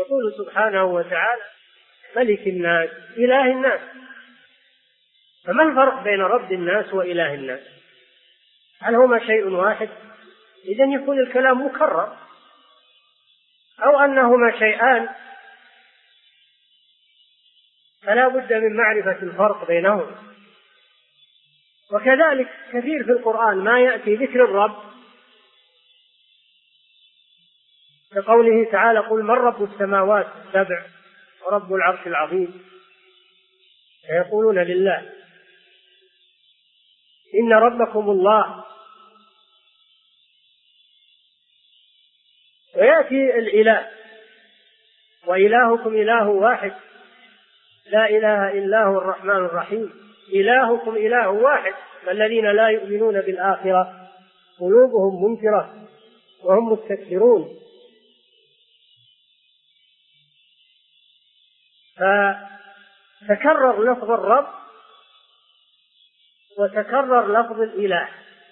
يقول سبحانه وتعالى ملك الناس إله الناس. فما الفرق بين رب الناس وإله الناس؟ هل هما شيء واحد؟ إذن يكون الكلام مكرر، أو أنهما شيئان، فلا بد من معرفة الفرق بينهما. وكذلك كثير في القرآن ما يأتي ذكر الرب كقوله تعالى قل من رب السماوات السبع ورب العرش العظيم، فيقولون لله. إن ربكم الله. ويأتي الإله وإلهكم إله واحد لا إله إلا هو الرحمن الرحيم. إلهكم إله واحد، فالذين لا يؤمنون بالآخرة قلوبهم منكرة وهم مستكبرون. فتكرر لفظ الرب وتكرر لفظ الإله،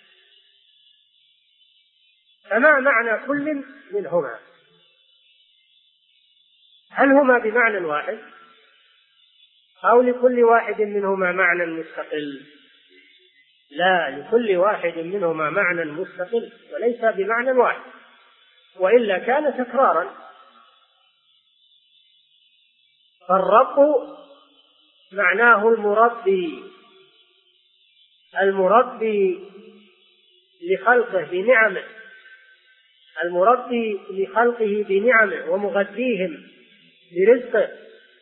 فما معنى كل منهما؟ هل هما بمعنى واحد أو لكل واحد منهما معنى مستقل؟ لا، لكل واحد منهما معنى مستقل وليس بمعنى واحد، وإلا كان تكرارا. فالرب معناه المربي لخلقه بنعمه، المربي لخلقه بنعمه ومغذيهم برزقه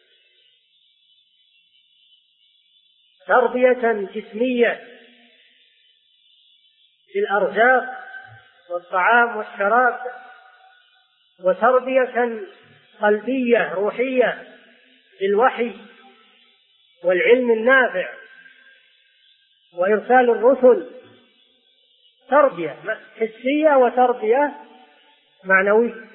تربية جسمية بالأرزاق والطعام والشراب، وتربية قلبية روحية بالوحي والعلم النافع وإرسال الرسل، تربية حسية وتربية معنوية.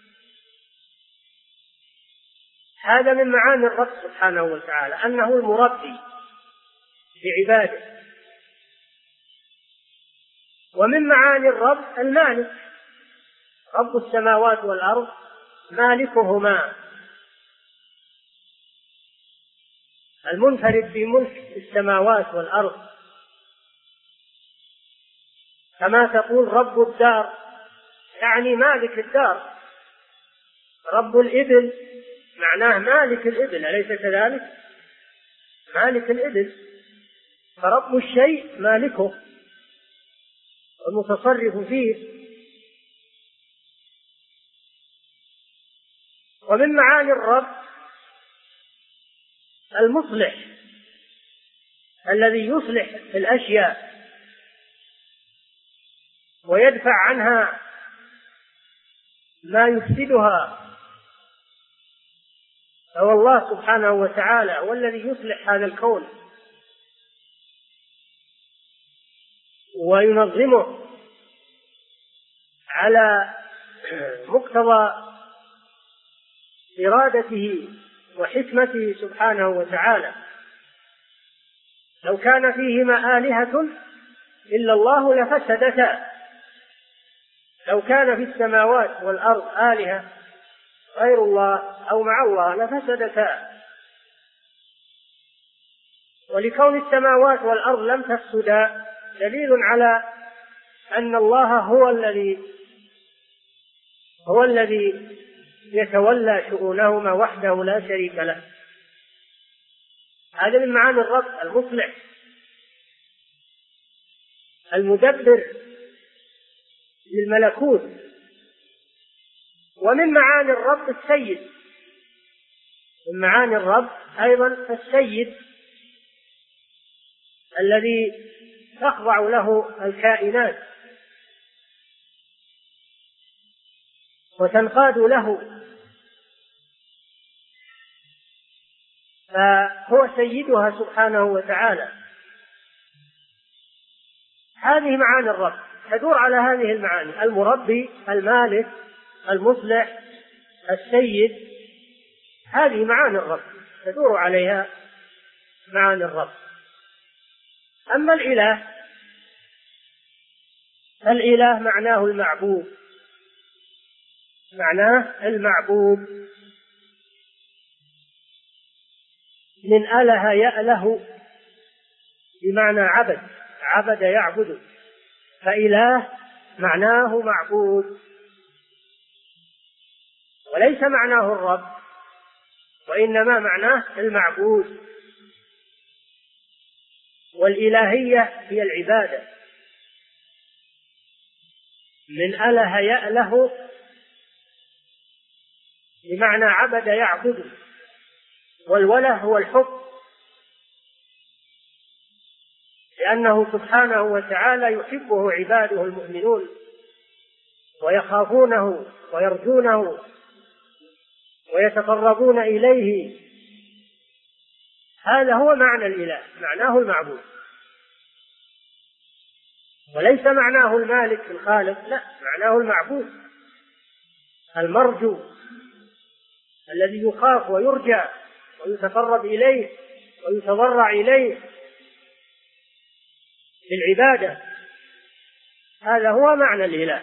هذا من معاني الرب سبحانه وتعالى، أنه المربي لعباده. ومن معاني الرب المالك، رب السماوات والأرض مالكهما، المنفرد بملك السماوات والأرض. كما تقول رب الدار يعني مالك الدار، رب الإبل معناه مالك الإبل، أليس كذلك؟ مالك الإبل. فرب الشيء مالكه المتصرف فيه. ومن معاني الرب المصلح، الذي يصلح الأشياء ويدفع عنها ما يفسدها، فهو الله سبحانه وتعالى والذي يصلح هذا الكون وينظمه على مقتضى إرادته وحكمته سبحانه وتعالى. لو كان فيهما آلهة إلا الله لفسدتا، لو كان في السماوات والأرض آلهة غير الله أو مع الله لفسدتا. ولكون السماوات والأرض لم تفسدا دليل على أن الله هو الذي يتولى شؤونهما وحده لا شريك له. هذا من معاني الرب المصلح المدبر للملكوت. ومن معاني الرب السيد، من معاني الرب أيضا السيد الذي تخضع له الكائنات وتنقاد له، فهو سيدها سبحانه وتعالى. هذه معاني الرب تدور على هذه المعاني: المربي، المالك، المصلح، السيد. هذه معاني الرب تدور عليها معاني الرب. أما الإله معناه المعبود، معناه المعبود من أله يأله بمعنى عبد، عبد يعبد، فإله معناه معبود وليس معناه الرب، وإنما معناه المعبود. والإلهية هي العبادة. من أله يأله بمعنى عبد يعبد، والوله هو الحب، لأنه سبحانه وتعالى يحبه عباده المؤمنون ويخافونه ويرجونه ويتقربون إليه. هذا هو معنى الإله، معناه المعبود، وليس معناه المالك الخالق، لا، معناه المعبود المرجو الذي يخاف ويرجى ويتقرب إليه ويتضرع إليه بالعبادة. هذا هو معنى الإله.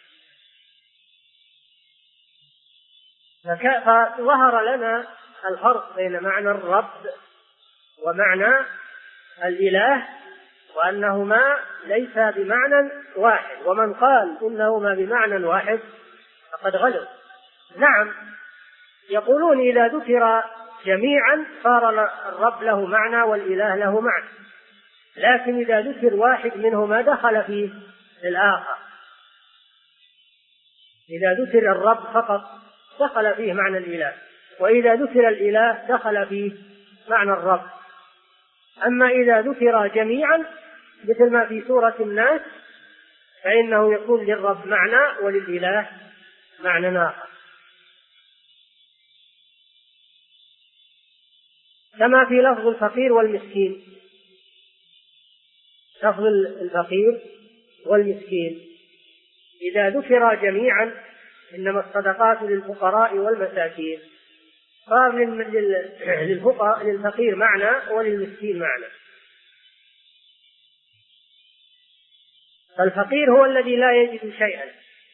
فظهر لنا الفرق بين معنى الرب ومعنى الإله، وأنهما ليس بمعنى واحد، ومن قال إنهما بمعنى واحد فقد غلط. نعم، يقولون إذا ذكر جميعا صار الرب له معنى والإله له معنى، لكن إذا ذكر واحد منهما دخل فيه الآخر. إذا ذكر الرب فقط دخل فيه معنى الإله، وإذا ذكر الإله دخل فيه معنى الرب. أما إذا ذكر جميعا مثل ما في سورة الناس فإنه يكون للرب معنى وللإله معنى آخر. كما في لفظ الفقير والمسكين، لفظ الفقير والمسكين إذا ذكر جميعا إنما الصدقات للفقراء والمساكين صار للفقير معنى وللمسكين معنى. فالفقير هو الذي لا يجد شيئا،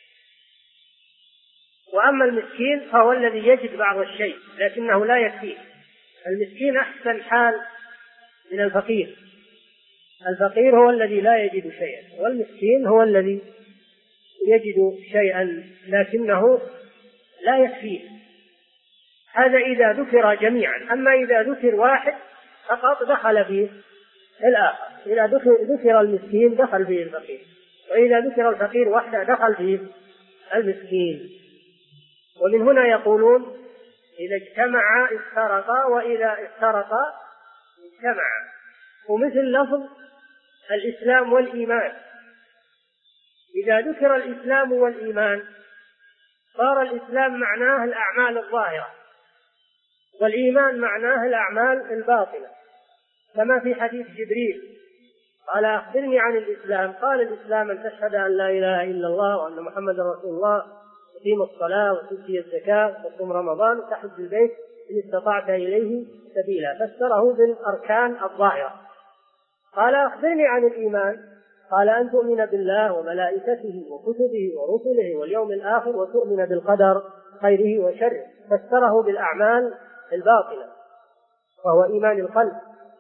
وأما المسكين فهو الذي يجد بعض الشيء لكنه لا يكفيه. المسكين أحسن حال من الفقير. الفقير هو الذي لا يجد شيئا، والمسكين هو الذي يجد شيئا لكنه لا يكفيه. هذا إذا ذكر جميعا. أما إذا ذكر واحد فقط دخل فيه الآخر. إذا ذكر المسكين دخل فيه الفقير، وإذا ذكر الفقير وحده دخل فيه المسكين. ومن هنا يقولون إذا اجتمعا افترقا وإذا افترقا اجتمعا. ومثل لفظ الإسلام والإيمان، إذا ذكر الإسلام والإيمان صار الإسلام معناه الأعمال الظاهرة، والإيمان معناه الأعمال الباطنة، كما في حديث جبريل قال أخبرني عن الإسلام، قال الإسلام أن تشهد أن لا إله إلا الله وأن محمد رسول الله وتقيم الصلاة وتؤتي الزكاة وتصوم رمضان وتحج البيت إن استطعت إليه سبيلا. فسره بالأركان الظاهرة. قال أخبرني عن الإيمان، قال أن تؤمن بالله وملائكته وكتبه ورسله واليوم الآخر وتؤمن بالقدر خيره وشره. فسره بالأعمال الباطنة وهو إيمان القلب.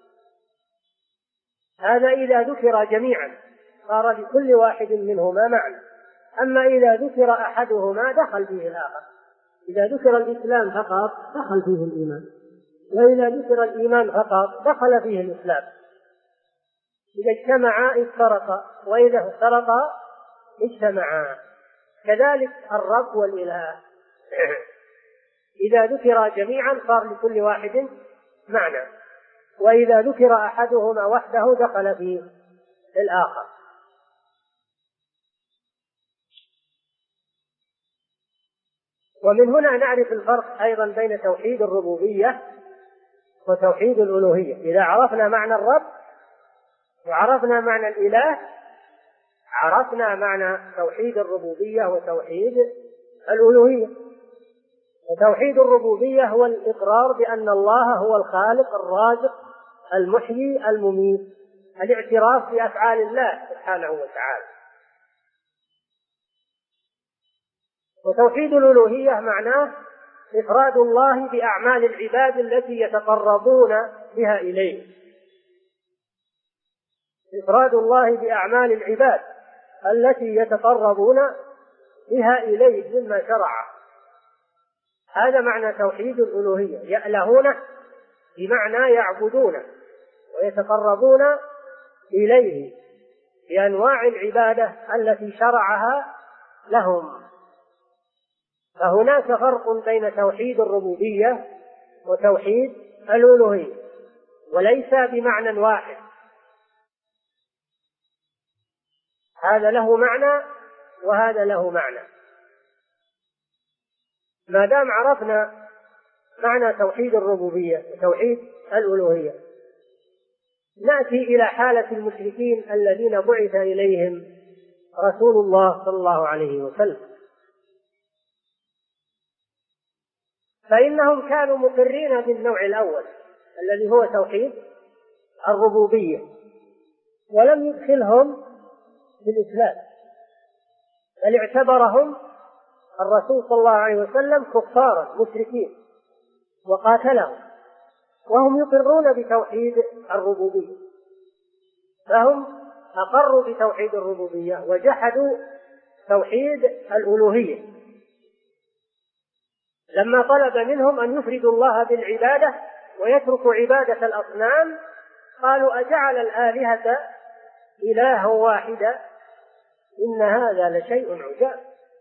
هذا إذا ذكر جميعا صار لكل واحد منهما معنى. أما إذا ذكر أحدهما دخل فيه الآخر. إذا ذكر الإسلام فقط دخل فيه الإيمان، وإذا ذكر الإيمان فقط دخل فيه الإسلام. إذا اجتمعا افترقا وإذا افترقا اجتمعا. كذلك الرب والإله إذا ذكر جميعا صار لكل واحد معنى، وإذا ذكر أحدهما وحده دخل فيه الآخر. ومن هنا نعرف الفرق أيضا بين توحيد الربوبية وتوحيد الألوهية. إذا عرفنا معنى الرب وعرفنا معنى الإله عرفنا معنى توحيد الربوبية وتوحيد الألوهية. وتوحيد الربوبية هو الإقرار بأن الله هو الخالق الرازق المحيي المميت، الاعتراف بأفعال الله سبحانه وتعالى. وتوحيد الألوهية معناه إفراد الله بأعمال العباد التي يتقربون بها إليه، إفراد الله بأعمال العباد التي يتقربون بها إليه مما شرعه. هذا معنى توحيد الألوهية، يألهونه بمعنى يعبدونه ويتقربون إليه بأنواع العبادة التي شرعها لهم. فهناك فرق بين توحيد الربوبية وتوحيد الألوهية، وليس بمعنى واحد، هذا له معنى وهذا له معنى. ما دام عرفنا معنى توحيد الربوبية وتوحيد الألوهية، نأتي إلى حالة المشركين الذين بعث إليهم رسول الله صلى الله عليه وسلم. فإنهم كانوا مقرين بالنوع الأول الذي هو توحيد الربوبية، ولم يدخلهم في الإسلام، بل اعتبرهم الرسول صلى الله عليه وسلم كفارا مشركين وقاتلهم وهم يقرون بتوحيد الربوبية. فهم أقروا بتوحيد الربوبية وجحدوا توحيد الألوهية. لما طلب منهم أن يفردوا الله بالعبادة ويتركوا عبادة الأصنام قالوا أجعل الآلهة إلها واحدا إن هذا لشيء عجاب.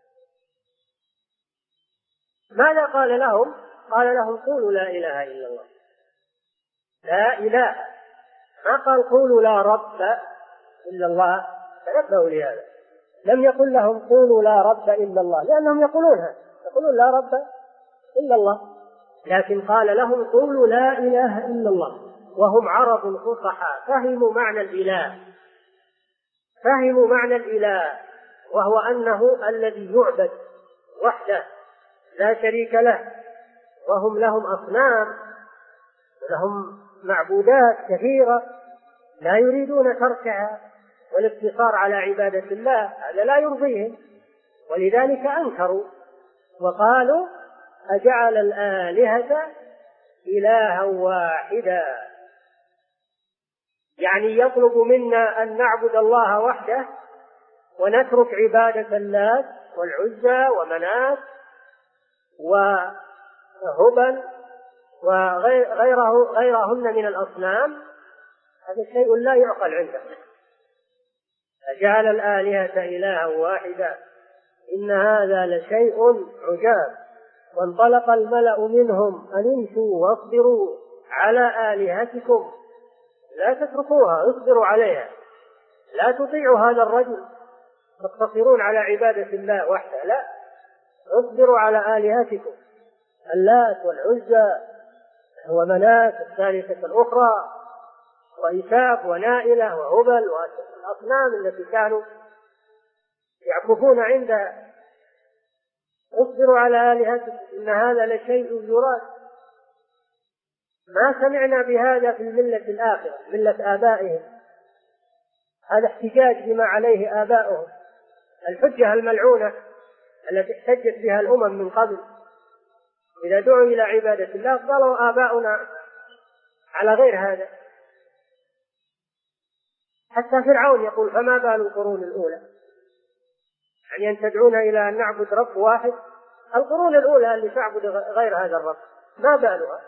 ماذا قال لهم؟ قال لهم قولوا لا إله إلا الله، لا إله، ما قال قولوا لا رب إلا الله، تنبهوا لهذا. لم يقل لهم قولوا لا رب إلا الله، لأنهم يقولون لا رب إلا الله، لكن قال لهم قولوا لا إله إلا الله. وهم عرب فصحى فهموا معنى الإله، فهموا معنى الإله، وهو أنه الذي يعبد وحده لا شريك له، وهم لهم أصنام ولهم معبودات كثيرة لا يريدون تركها والاقتصار على عبادة الله، هذا لا يرضيهم، ولذلك أنكروا وقالوا أجعل الآلهة إلها واحدا، يعني يطلب منا أن نعبد الله وحده ونترك عبادة اللات والعزى ومنات وهبل وغيرهن من الأصنام. هذا شيء لا يعقل عنده. أجعل الآلهة إلها واحدا إن هذا لشيء عجاب. وانطلق الملأ منهم أن امشوا واصبروا على آلهتكم لا تتركوها، اصبروا عليها، لا تطيعوا هذا الرجل تقتصرون على عبادة الله وحده، لا، اصبروا على آلهتكم اللات والعزى ومنات الثالثة الأخرى وإساف ونائلة وهبل والأصنام التي كانوا يعكفون عندها. اصبروا على آلهتكم إن هذا لشيء يراد. ما سمعنا بهذا في الملة الآخرة، ملة آبائهم، هذا احتجاج بما عليه آباؤهم، الحجة الملعونة التي احتجت بها الأمم من قبل. إذا دعوا إلى عبادة الله قالوا آباؤنا على غير هذا. حتى فرعون يقول فما بال القرون الأولى، يعني أن تدعونا إلى أن نعبد رب واحد، القرون الأولى اللي تعبد غير هذا الرب ما بالها؟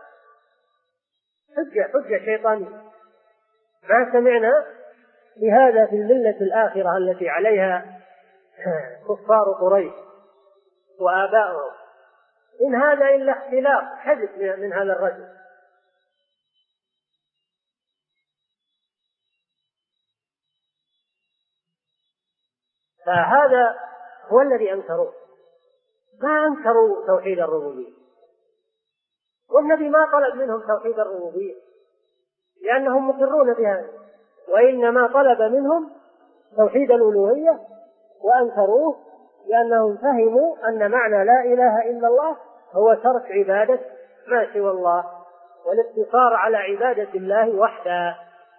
حجة شيطانية. ما سمعنا بهذا في الملة الآخرة التي عليها كفار قريش وآباؤهم، إن هذا إلا اختلاق حدث من هذا الرجل. فهذا هو الذي أنكروه، ما أنكروا توحيد الربوبية، والنبي ما طلب منهم توحيد الربوبية لأنهم مقرون بهذا، وإنما طلب منهم توحيد الألوهية وأنكروه لأنهم فهموا أن معنى لا إله إلا الله هو ترك عبادة ما سوى الله والاقتصار على عبادة الله وحده.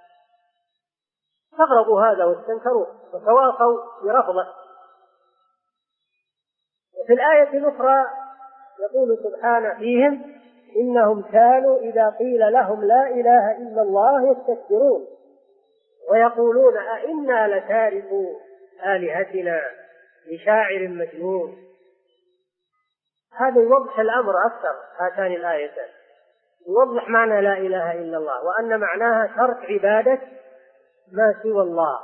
استغربوا هذا واستنكروه وتواصوا برفضه. وفي الآية الأخرى يقول سبحانه فيهم إنهم كانوا إذا قيل لهم لا إله إلا الله يستكبرون ويقولون أئنا لتاركو آلهتنا لشاعر مجنون. هذا يوضح الأمر أكثر، هاتان الآيتان يوضح معنى لا إله إلا الله، وأن معناها ترك عبادة ما سوى الله.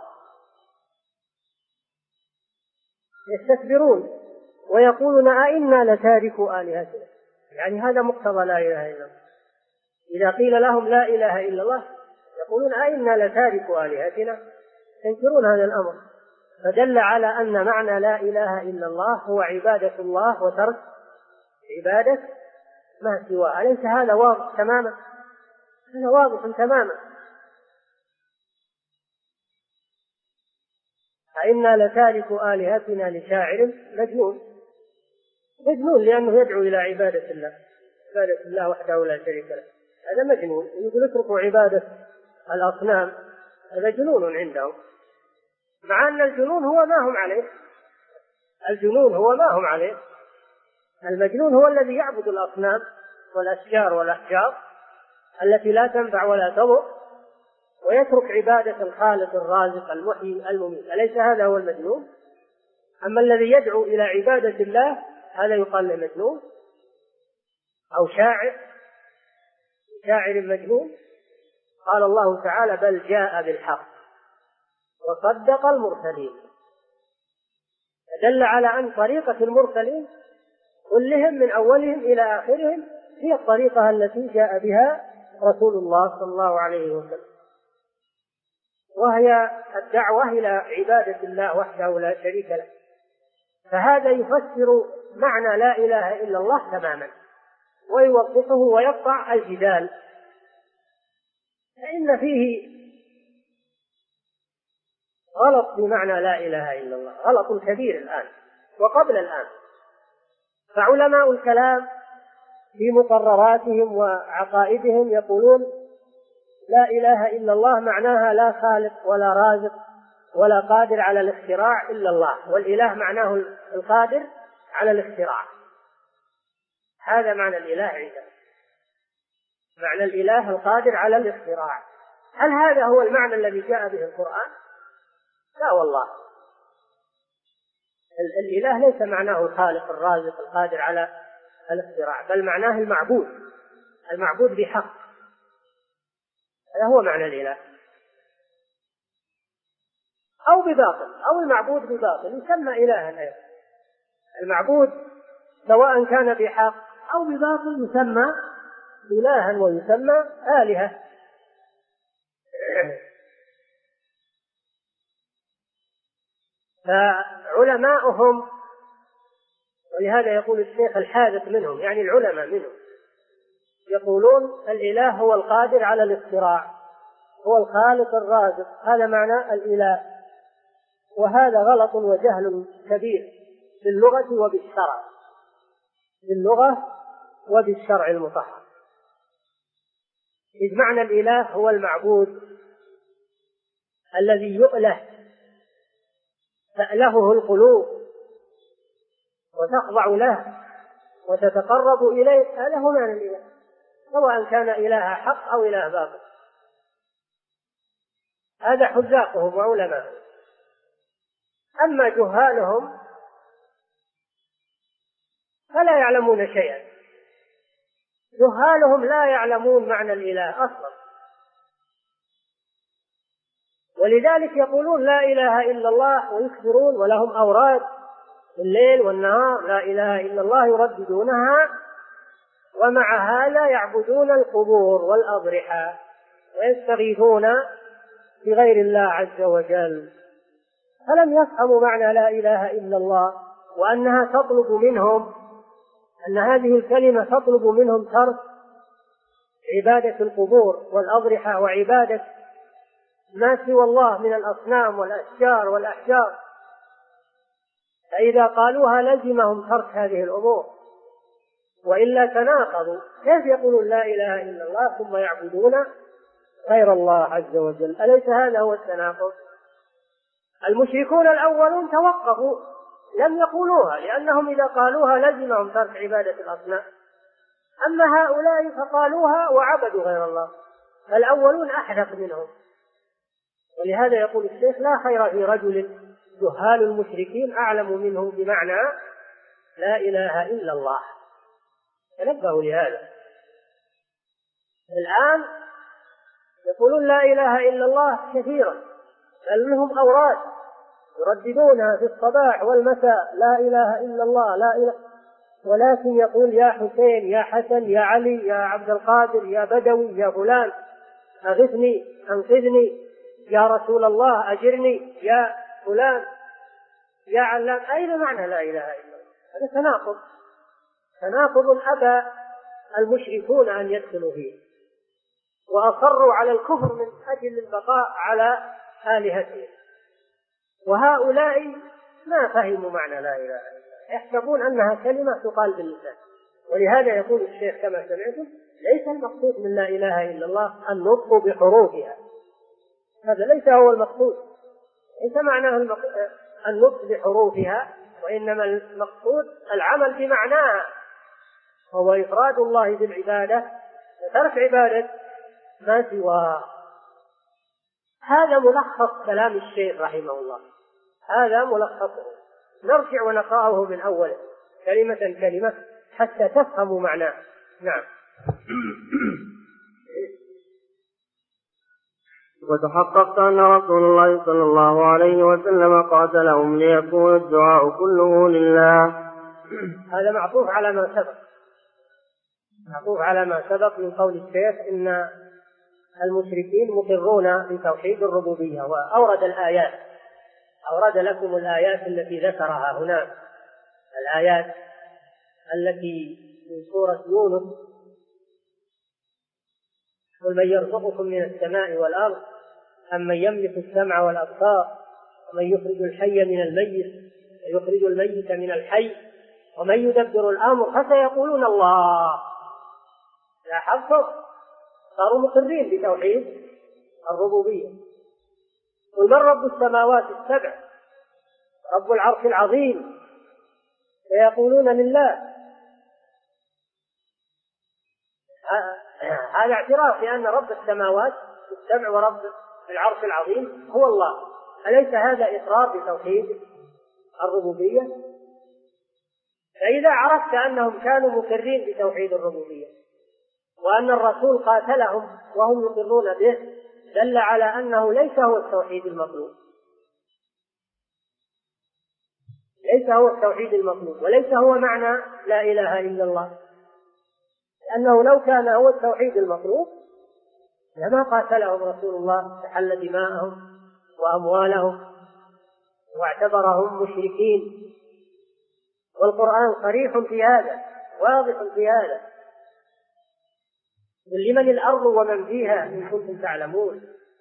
يستكبرون ويقولون أئنا لتاركو آلهتنا، يعني هذا مقتضى لا إله إلا الله. إذا قيل لهم لا إله إلا الله يقولون أئنا لتاركو آلهتنا، ينكرون هذا الأمر، فدل على أن معنى لا إله إلا الله هو عبادة الله وترك عبادة ما سواه. أليس هذا واضح تماما؟ هذا واضح تماما. أئنا لتاركو آلهتنا لشاعر مجنون، مجنون لأنه يدعو إلى عبادة الله، عبادة الله وحده لا شريك له. هذا مجنون، يقول اتركوا عبادة الأصنام، هذا جنون عندهم، مع أن الجنون هو ما هم عليه. الجنون هو ما هم عليه. المجنون هو الذي يعبد الأصنام والأشجار والأحجار التي لا تنفع ولا تضر، ويترك عبادة الخالق الرازق المحيي المميت. أليس هذا هو المجنون؟ أما الذي يدعو إلى عبادة الله هذا يقال له مجنون أو شاعر مجنون. قال الله تعالى بل جاء بالحق وصدق المرسلين، دل على أن طريقة المرسلين كلهم من أولهم إلى آخرهم هي الطريقة التي جاء بها رسول الله صلى الله عليه وسلم، وهي الدعوة إلى عبادة الله وحده لا شريك له. فهذا يفسر معنى لا إله إلا الله تماما ويوضحه ويقطع الجدال، فإن فيه غلط بمعنى لا إله إلا الله، غلط كبير الآن وقبل الآن. فعلماء الكلام في مقرراتهم وعقائدهم يقولون لا إله إلا الله معناها لا خالق ولا رازق ولا قادر على الاختراع إلا الله، والإله معناه القادر على الاختراع. هذا معنى الإله عندنا، معنى الإله القادر على الاختراع. هل هذا هو المعنى الذي جاء به القرآن؟ لا والله، الإله ليس معناه الخالق الرازق القادر على الاختراع، بل معناه المعبود بحق. هذا هو معنى الإله، أو بباطل، أو المعبود بباطل يسمى إلها أيضا. المعبود سواء كان بحق أو بباطل يسمى إلها ويسمى آلهة. فعلماؤهم، ولهذا يقول الشيخ الحاذق منهم يعني العلماء منهم، يقولون الإله هو القادر على الاختراع، هو الخالق الرازق، هذا معنى الإله. وهذا غلط وجهل كبير في اللغة وبالشرع، في اللغة وبالشرع المطهر. إذ معنى الإله هو المعبود الذي يؤله، تألهه القلوب وتخضع له وتتقرب إليه، هذا هو معنى الإله، سواء كان إله حق أو إله باطل. هذا حذاقهم وعلماءهم. أما جهالهم فلا يعلمون شيئا، جهالهم لا يعلمون معنى الإله أصلا، ولذلك يقولون لا إله إلا الله ويكثرون، ولهم أوراد الليل والنهار لا إله إلا الله يرددونها، ومع هذا يعبدون القبور والأضرحة ويستغيثون بغير الله عز وجل. فلم يفهموا معنى لا إله إلا الله، وأنها تطلب منهم، أن هذه الكلمة تطلب منهم ترك عبادة القبور والأضرحة وعبادة ما سوى الله من الأصنام والأشجار والأحجار. فإذا قالوها لزمهم ترك هذه الأمور، وإلا تناقضوا. كيف يقولون لا إله إلا الله ثم يعبدون غير الله عز وجل؟ أليس هذا هو التناقض؟ المشركون الأولون توقفوا لم يقولوها، لأنهم إذا قالوها لزمهم ترك عبادة الأصنام. أما هؤلاء فقالوها وعبدوا غير الله، فالأولون أحدث منهم. ولهذا يقول الشيخ: لا خير في رجل جهال المشركين أعلم منه بمعنى لا إله إلا الله. تنبهوا لهذا. الآن يقولون لا إله إلا الله كثيرا، بل لهم أوراد يرددونها في الصباح والمساء: لا إله إلا الله، لا إله. ولكن يقول: يا حسين، يا حسن، يا علي، يا عبد القادر، يا بدوي، يا فلان، أغثني، أنقذني، يا رسول الله أجرني، يا فلان، يا علام. أين معنى لا إله إلا الله؟ هذا تناقض أبى المشركون أن يدخلوا فيه، وأصروا على الكفر من أجل البقاء على آلهتهم. وهؤلاء ما فهموا معنى لا إله إلا الله، يحسبون أنها كلمة تقال باللسان. ولهذا يقول الشيخ كما سمعتم: ليس المقصود من لا إله إلا الله النطق بحروفها، هذا ليس هو المقصود، ليس معناه النطق بحروفها، وإنما المقصود العمل بمعناها، وهو إفراد الله بالعبادة وترك عبادة ما سواه. هذا ملخص كلام الشيخ رحمه الله، هذا ملخصه. نرجع ونقرأه من أوله كلمة كلمة حتى تفهموا معناه. نعم. وتحققت أن رسول الله صلى الله عليه وسلم قاتلهم ليكون الدعاء كله لله. هذا معطوف على ما سبق من قول الشيخ: إن المشركين مقرون بتوحيد الربوبية. وأورد الآيات، أورد لكم الآيات التي ذكرها هنا، الآيات التي في سورة يونس: قل من يرزقكم من السماء والأرض أمن يملك السمع والأبصار ومن يخرج الحي من الميت ويخرج الميت من الحي ومن يدبر الأمر فسيقولون الله. لاحظتم؟ صاروا مقرين بتوحيد الربوبية. قل من رب السماوات السبع رب العرش العظيم فيقولون لله. هذا اعتراف بأن رب السماوات السبع ورب العرش العظيم هو الله. أليس هذا إقرار بتوحيد الربوبية؟ فإذا عرفت أنهم كانوا مقرين بتوحيد الربوبية وأن الرسول قاتلهم وهم يقرون به، دل على أنه ليس هو التوحيد المطلوب، ليس هو التوحيد المطلوب، وليس هو معنى لا إله إلا الله. لأنه لو كان هو التوحيد المطلوب لما قاتلهم رسول الله، استحل دماءهم وأموالهم واعتبرهم مشركين. والقرآن صريح في هذا، واضح في هذا: قل لمن الأرض ومن فيها إن كنتم تعلمون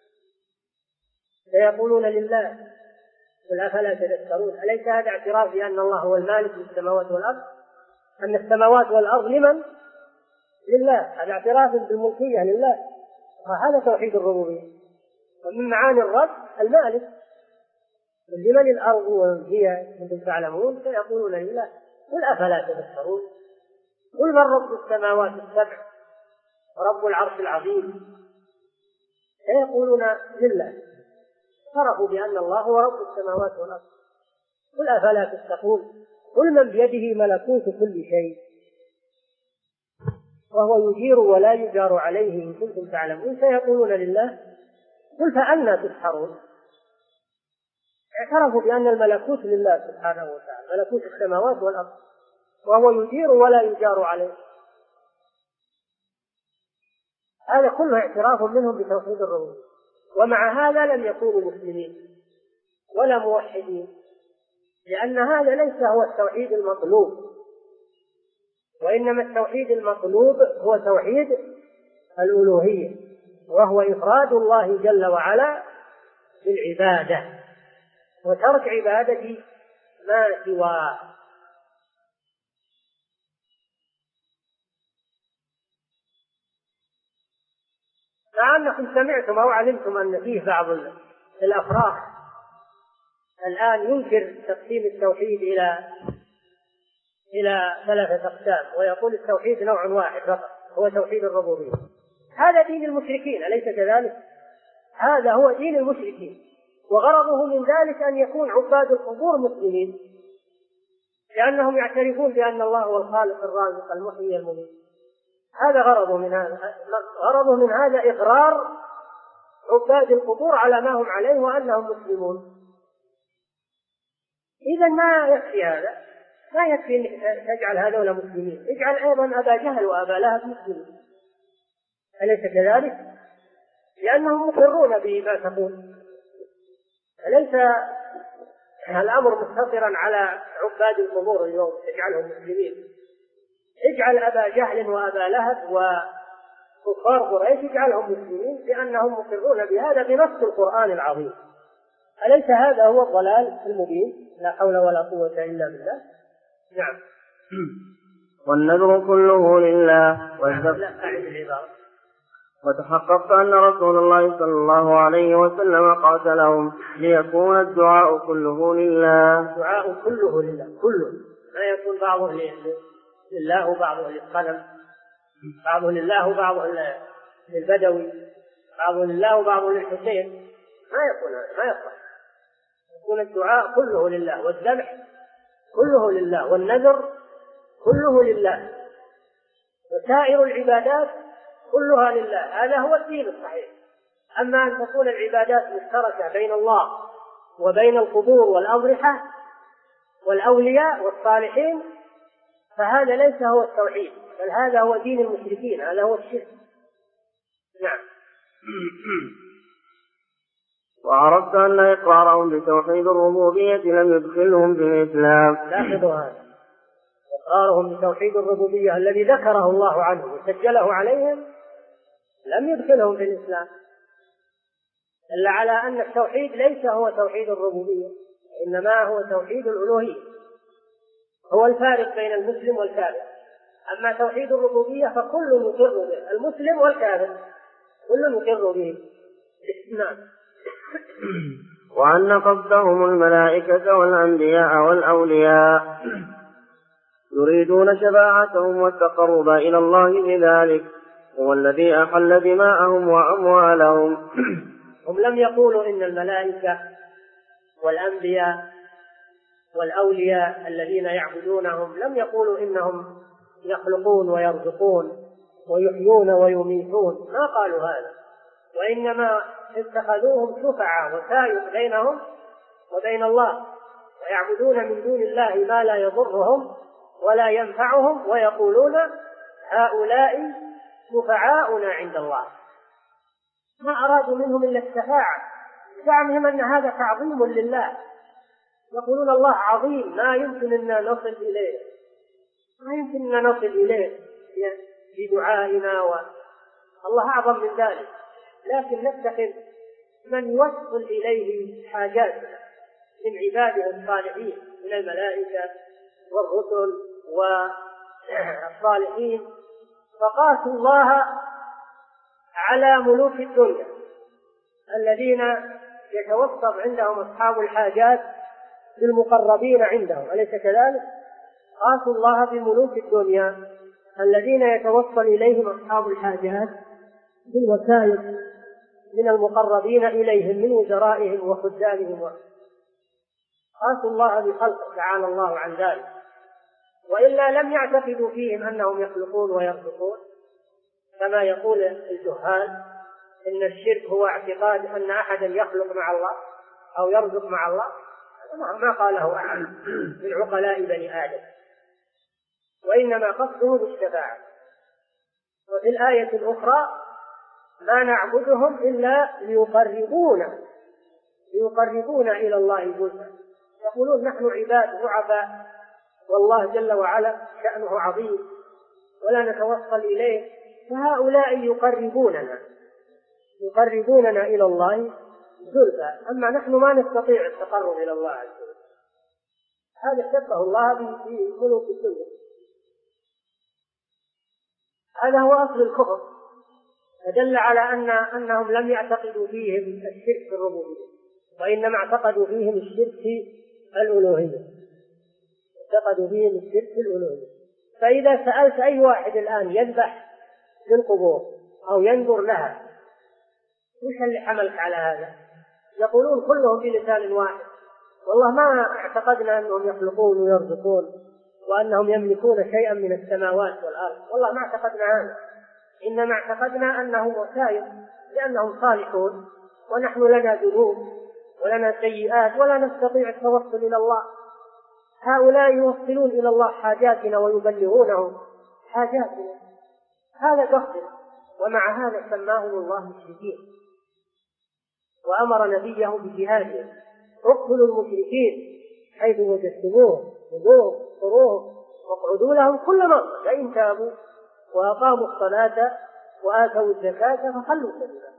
سيقولون لله قل أفلا تذكرون. أليس هذا اعتراف بأن الله هو المالك للسماوات والأرض؟ أن السماوات والأرض لمن؟ لله. هذا اعتراف بالملكية لله، وهذا توحيد الربوبية. ومن معاني الرب المالك: لمن الأرض ومن فيها إن كنتم تعلمون سيقولون لله قل أفلا تذكرون. قل من رب السماوات السبع ورب العرش العظيم سيقولون لله. صرفوا بأن الله هو رب السماوات والأرض. قل أفلا تتقون. قل من بيده ملكوت كل شيء وهو يجير ولا يجار عليه إن كنتم تعلمون سيقولون لله قل فأنى تسحرون. اعترفوا بأن الملكوت لله سبحانه وتعالى، ملكوت السماوات والأرض، وهو يجير ولا يجار عليه. هذا كله اعتراف منهم بتوحيد الربوبية. ومع هذا لم يكونوا مسلمين ولا موحدين، لأن هذا ليس هو التوحيد المطلوب، وإنما التوحيد المطلوب هو توحيد الألوهية، وهو إفراد الله جل وعلا بالعبادة وترك عبادة ما سواه. مع أنكم سمعتم أو علمتم أن فيه بعض الأفراح الآن ينكر تقسيم التوحيد إلى 3 أقسام، ويقول التوحيد نوع واحد فقط هو توحيد الربوبية. هذا دين المشركين، أليس كذلك؟ هذا هو دين المشركين، وغرضه من ذلك أن يكون عباد القبور مسلمين، لأنهم يعترفون بأن الله هو الخالق الرازق المحيي المميت. هذا غرضه من هذا، غرضه من هذا إقرار عباد القبور على ما هم عليه وأنهم مسلمون. إذا ما يكفي هذا، ما يكفي أنك تجعل هذول مسلمين، اجعل أيضا أبا جهل وأبا لهب مسلمين، أليس كذلك؟ لأنهم مقرون بما تقول. أليس الأمر مقتصرا على عباد القبور اليوم تجعلهم مسلمين؟ اجعل أبا جهل وأبا لهب وكفار قريش اجعلهم مسلمين، لأنهم مقرون بهذا بنص القرآن العظيم. أليس هذا هو الضلال المبين؟ لا حول ولا قوة إلا بالله. نعم. والنذر كله لله. وتحققت أن رسول الله صلى الله عليه وسلم قاتلهم ليكون الدعاء كله لله. الدعاء كله لله، كله، لا يكون بعضه لله وبعضه للصنم، بعضه لله وبعضه للبدوي، بعضه لله وبعضه للحسين، ما يصح. يكون الدعاء كله لله، والذبح كله لله، والنذر كله لله، وسائر العبادات كلها لله. هذا هو الدين الصحيح. أما أن تكون العبادات مشتركة بين الله وبين القبور والأضرحة والأولياء والصالحين فهذا ليس هو التوحيد، بل هذا هو دين المشركين، هذا هو الشرك. نعم. وعرفت أن إقرارهم بتوحيد الربوبية لم يدخلهم في الإسلام. لاحظوا هذا، إقرارهم بتوحيد الربوبية الذي ذكره الله عنه وسجله عليهم لم يدخلهم في الإسلام، إلا على أن التوحيد ليس هو توحيد الربوبية، إنما هو توحيد الألوهية، هو الفارق بين المسلم والكافر. أما توحيد الربوبية فكل مقر به، المسلم والكافر كل مقر به. نعم. وأن قصدهم الملائكة والأنبياء والأولياء يريدون شفاعتهم والتقرب إلى الله بذلك، هو الذي أحل دماءهم وأموالهم. هم لم يقولوا إن الملائكة والأنبياء والأولياء الذين يعبدونهم لم يقولوا إنهم يخلقون ويرزقون ويحيون ويميتون، ما قالوا هذا، وإنما اتخذوهم شفعاء وسائط بينهم وبين الله، ويعبدون من دون الله ما لا يضرهم ولا ينفعهم، ويقولون هؤلاء شفعاؤنا عند الله. ما أرادوا منهم إلا الشفاعة، زعمهم أن هذا تعظيم لله، يقولون الله عظيم ما يمكن أن نصل إليه، ما يمكن أن نصل إليه بدعائنا، والله أعظم من ذلك، لكن نتخذ من يوصل إليه حاجاتنا من عباده الصالحين من الملائكة والرسل والصالحين. فقاسوا الله على ملوك الدنيا الذين يتوسط عندهم أصحاب الحاجات بالمقربين عندهم، أليس كذلك؟ قاسوا الله بملوك الدنيا الذين يتوصل إليهم أصحاب الحاجات بالوسائل من المقربين إليهم من وزرائهم وخدامهم، قاسوا الله بخلقه تعالى الله عن ذلك، وإلا لم يعتقدوا فيهم أنهم يخلقون ويرزقون كما يقول الجهال إن الشرك هو اعتقاد أن أحدا يخلق مع الله أو يرزق مع الله، ما قاله أحد من عقلاء بني آدم، وإنما قصده بالشفاعة. وفي الآية الأخرى ما نعبدهم إلا ليقربونا إلى الله زلفى، يقولون نحن عباد ضعفاء والله جل وعلا شأنه عظيم ولا نتوصل إليه، فهؤلاء يقربوننا إلى الله زلفى، أما نحن ما نستطيع التقرب إلى الله عز وجل. هذا شبه الله بملوك الدنيا، هذا هو أصل الكفر، فدل على أنهم لم يعتقدوا فيهم الشرك في الربوبية، وإنما اعتقدوا فيهم الشرك الألوهية، اعتقدوا فيهم الشرك الألوهية. فإذا سألت أي واحد الآن يذبح للقبور أو ينظر لها، وش اللي حملك على هذا؟ يقولون كلهم بلسان واحد: والله ما اعتقدنا أنهم يخلقون ويرزقون وأنهم يملكون شيئا من السماوات والأرض، والله ما اعتقدنا هذا، إنما اعتقدنا أنهم وسائل لأنهم صالحون ونحن لنا ذنوب ولنا سيئات ولا نستطيع التوصل إلى الله. هؤلاء يوصلون إلى الله حاجاتنا ويبلغونهم حاجاتنا، هذا قصد. ومع هذا سماهم الله مشركين وأمر نبيه بجهادهم: اقتلوا المشركين حيث وجدتموهم، خذوهم احصروهم واقعدوا لهم كل مرة، فإن تابوا وأقاموا الصلاة وآتوا الزكاة فخلوا سبيلهم.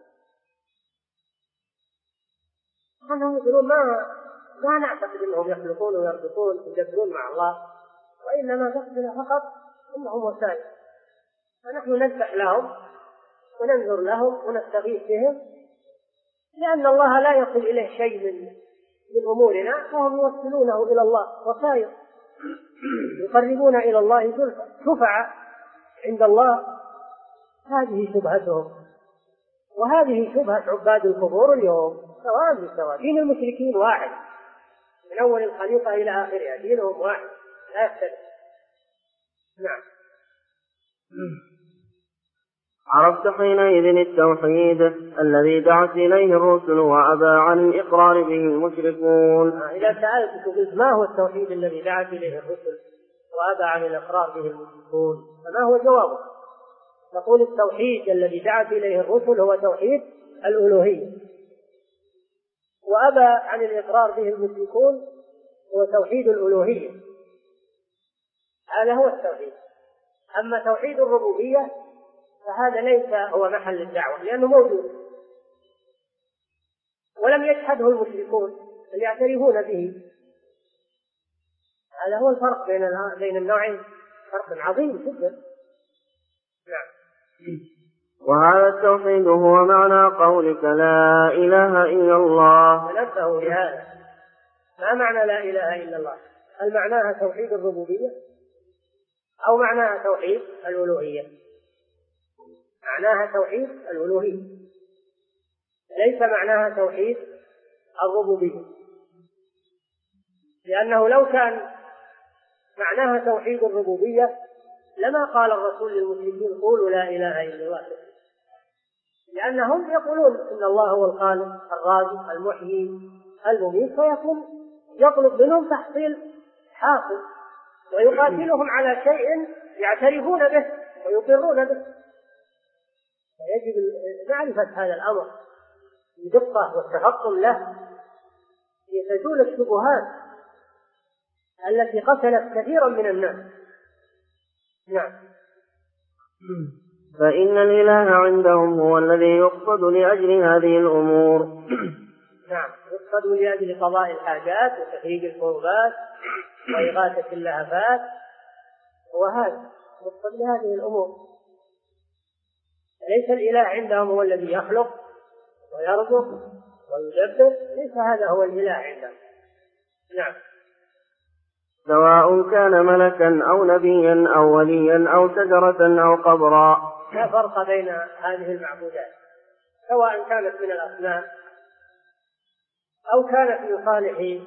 أنهم يقولون ما نعتقد أنهم يخلقون ويرزقون ويدبرون مع الله، وإنما قصدنا فقط أنهم وسائل، فنحن نذبح لهم وننظر لهم ونستغيث بهم، لأن الله لا يصل إليه شيء من أمورنا، فهم يوصلونه إلى الله وسائل يقربون إلى الله زلفى شفعاء عند الله. هذه شبهتهم، وهذه شبهة عباد القبور اليوم سواء بسواء. دين المشركين واحد من أول الخليقة إلى آخرها، دينهم واحد لا يختلف. نعم. عرفت حينئذ التوحيد الذي دعت إليه الرسل وأبى عن الإقرار به المشركون. إذا سألت قلت ما هو التوحيد الذي دعت إليه الرسل وأبى عن الإقرار به المشركون، فما هو جوابه؟ نقول التوحيد الذي دعت إليه الرسل هو توحيد الألوهية، وأبى عن الإقرار به المشركون هو توحيد الألوهية. هذا هو التوحيد. أما توحيد الربوبية فهذا ليس هو محل الدعوة، لأنه موجود ولم يجحده المشركون بل يعترفون به. هذا هو الفرق بين النوعين، فرق عظيم جدا. نعم. وهذا التوحيد هو معنى قولك لا إله إلا الله. فنبه لهذا، ما معنى لا إله إلا الله؟ هل معناها توحيد الربوبية أو معناها توحيد الألوهية؟ معناها توحيد الألوهية، ليس معناها توحيد الربوبية، لأنه لو كان معناها توحيد الربوبية لما قال الرسول للمشركين قولوا لا إله إلا الله، لأنهم يقولون إن الله هو الخالق الرازق المحيي المميت، فيكون يطلب منهم تحصيل حاصل ويقاتلهم على شيء يعترفون به ويقرون به. فيجب معرفة هذا الأمر بدقة والتفطن له لتزول الشبهات التي قتلت كثيرا من الناس. نعم. فإن الإله عندهم هو الذي يقصد لأجل هذه الأمور. نعم، يقصد لأجل قضاء الحاجات وتفريج الكربات وإغاثة اللهفات، وهذا يقصد لهذه الأمور. ليس الإله عندهم هو الذي يخلق ويرزق ويدبر، ليس هذا هو الإله عندهم. نعم. سواء كان ملكا أو نبيا أو وليا أو شجرة أو قبرا. لا فرق بين هذه المعبودات، سواء كانت من الأصنام أو كانت من صالح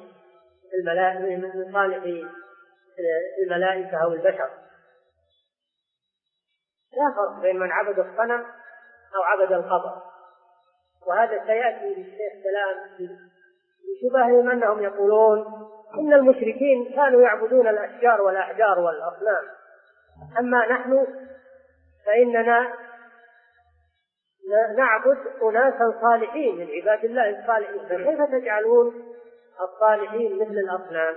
الملائكة أو البشر. لا فرق بين من عبد الصنم أو عبد القبر. وهذا سيأتي للشيخ سلام في شبههم أنهم يقولون إن المشركين كانوا يعبدون الأشجار والأحجار والأصنام، أما نحن فإننا نعبد أناسا صالحين من عباد الله الصالحين، فكيف تجعلون الصالحين مثل الأصنام؟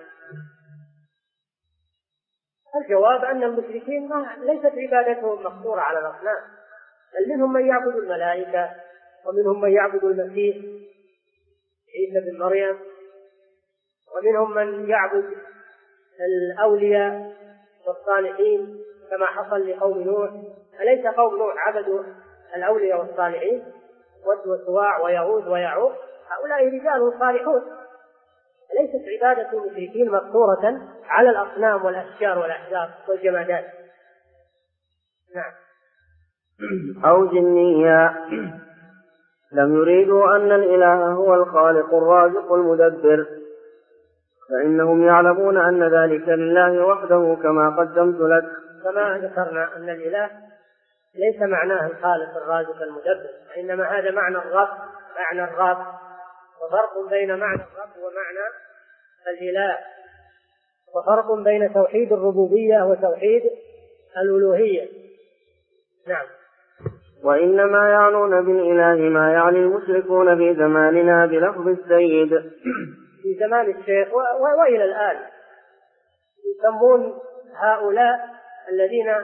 الجواب أن المشركين ليست عبادتهم مقصورة على الأصنام، بل منهم من يعبد الملائكة ومنهم من يعبد المسيح عيسى بن مريم، ومنهم من يعبد الأولياء والصالحين كما حصل لقوم نوح. أليس قوم نوح عبدوا الأولياء والصالحين ود وسواع ويغوث ويعوق؟ هؤلاء رجال صالحون، ليست عبادة المشركين مقصورة على الأصنام والأشجار والأحجار والجمادات. نعم. أو جنيا، لم يريدوا أن الإله هو الخالق الرازق المدبر، فإنهم يعلمون أن ذلك لله وحده كما قدمت لك. كما ذكرنا أن الإله ليس معناه الخالق الرازق المدبر، وإنما هذا معنى الرب، وفرق بين معنى الرب ومعنى الإله، وفرق بين توحيد الربوبية وتوحيد الألوهية. نعم. وإنما يعنون بالإله ما يعني المشركون في زماننا بلفظ السيد. في زمان الشيخ وإلى الآن يسمون هؤلاء الذين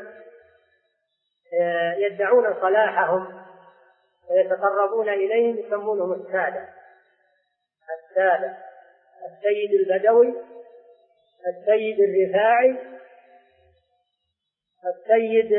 يدعون صلاحهم ويتقربون إليهم يسمونهم السادة، السيد البدوي، السيد الرفاعي، السيد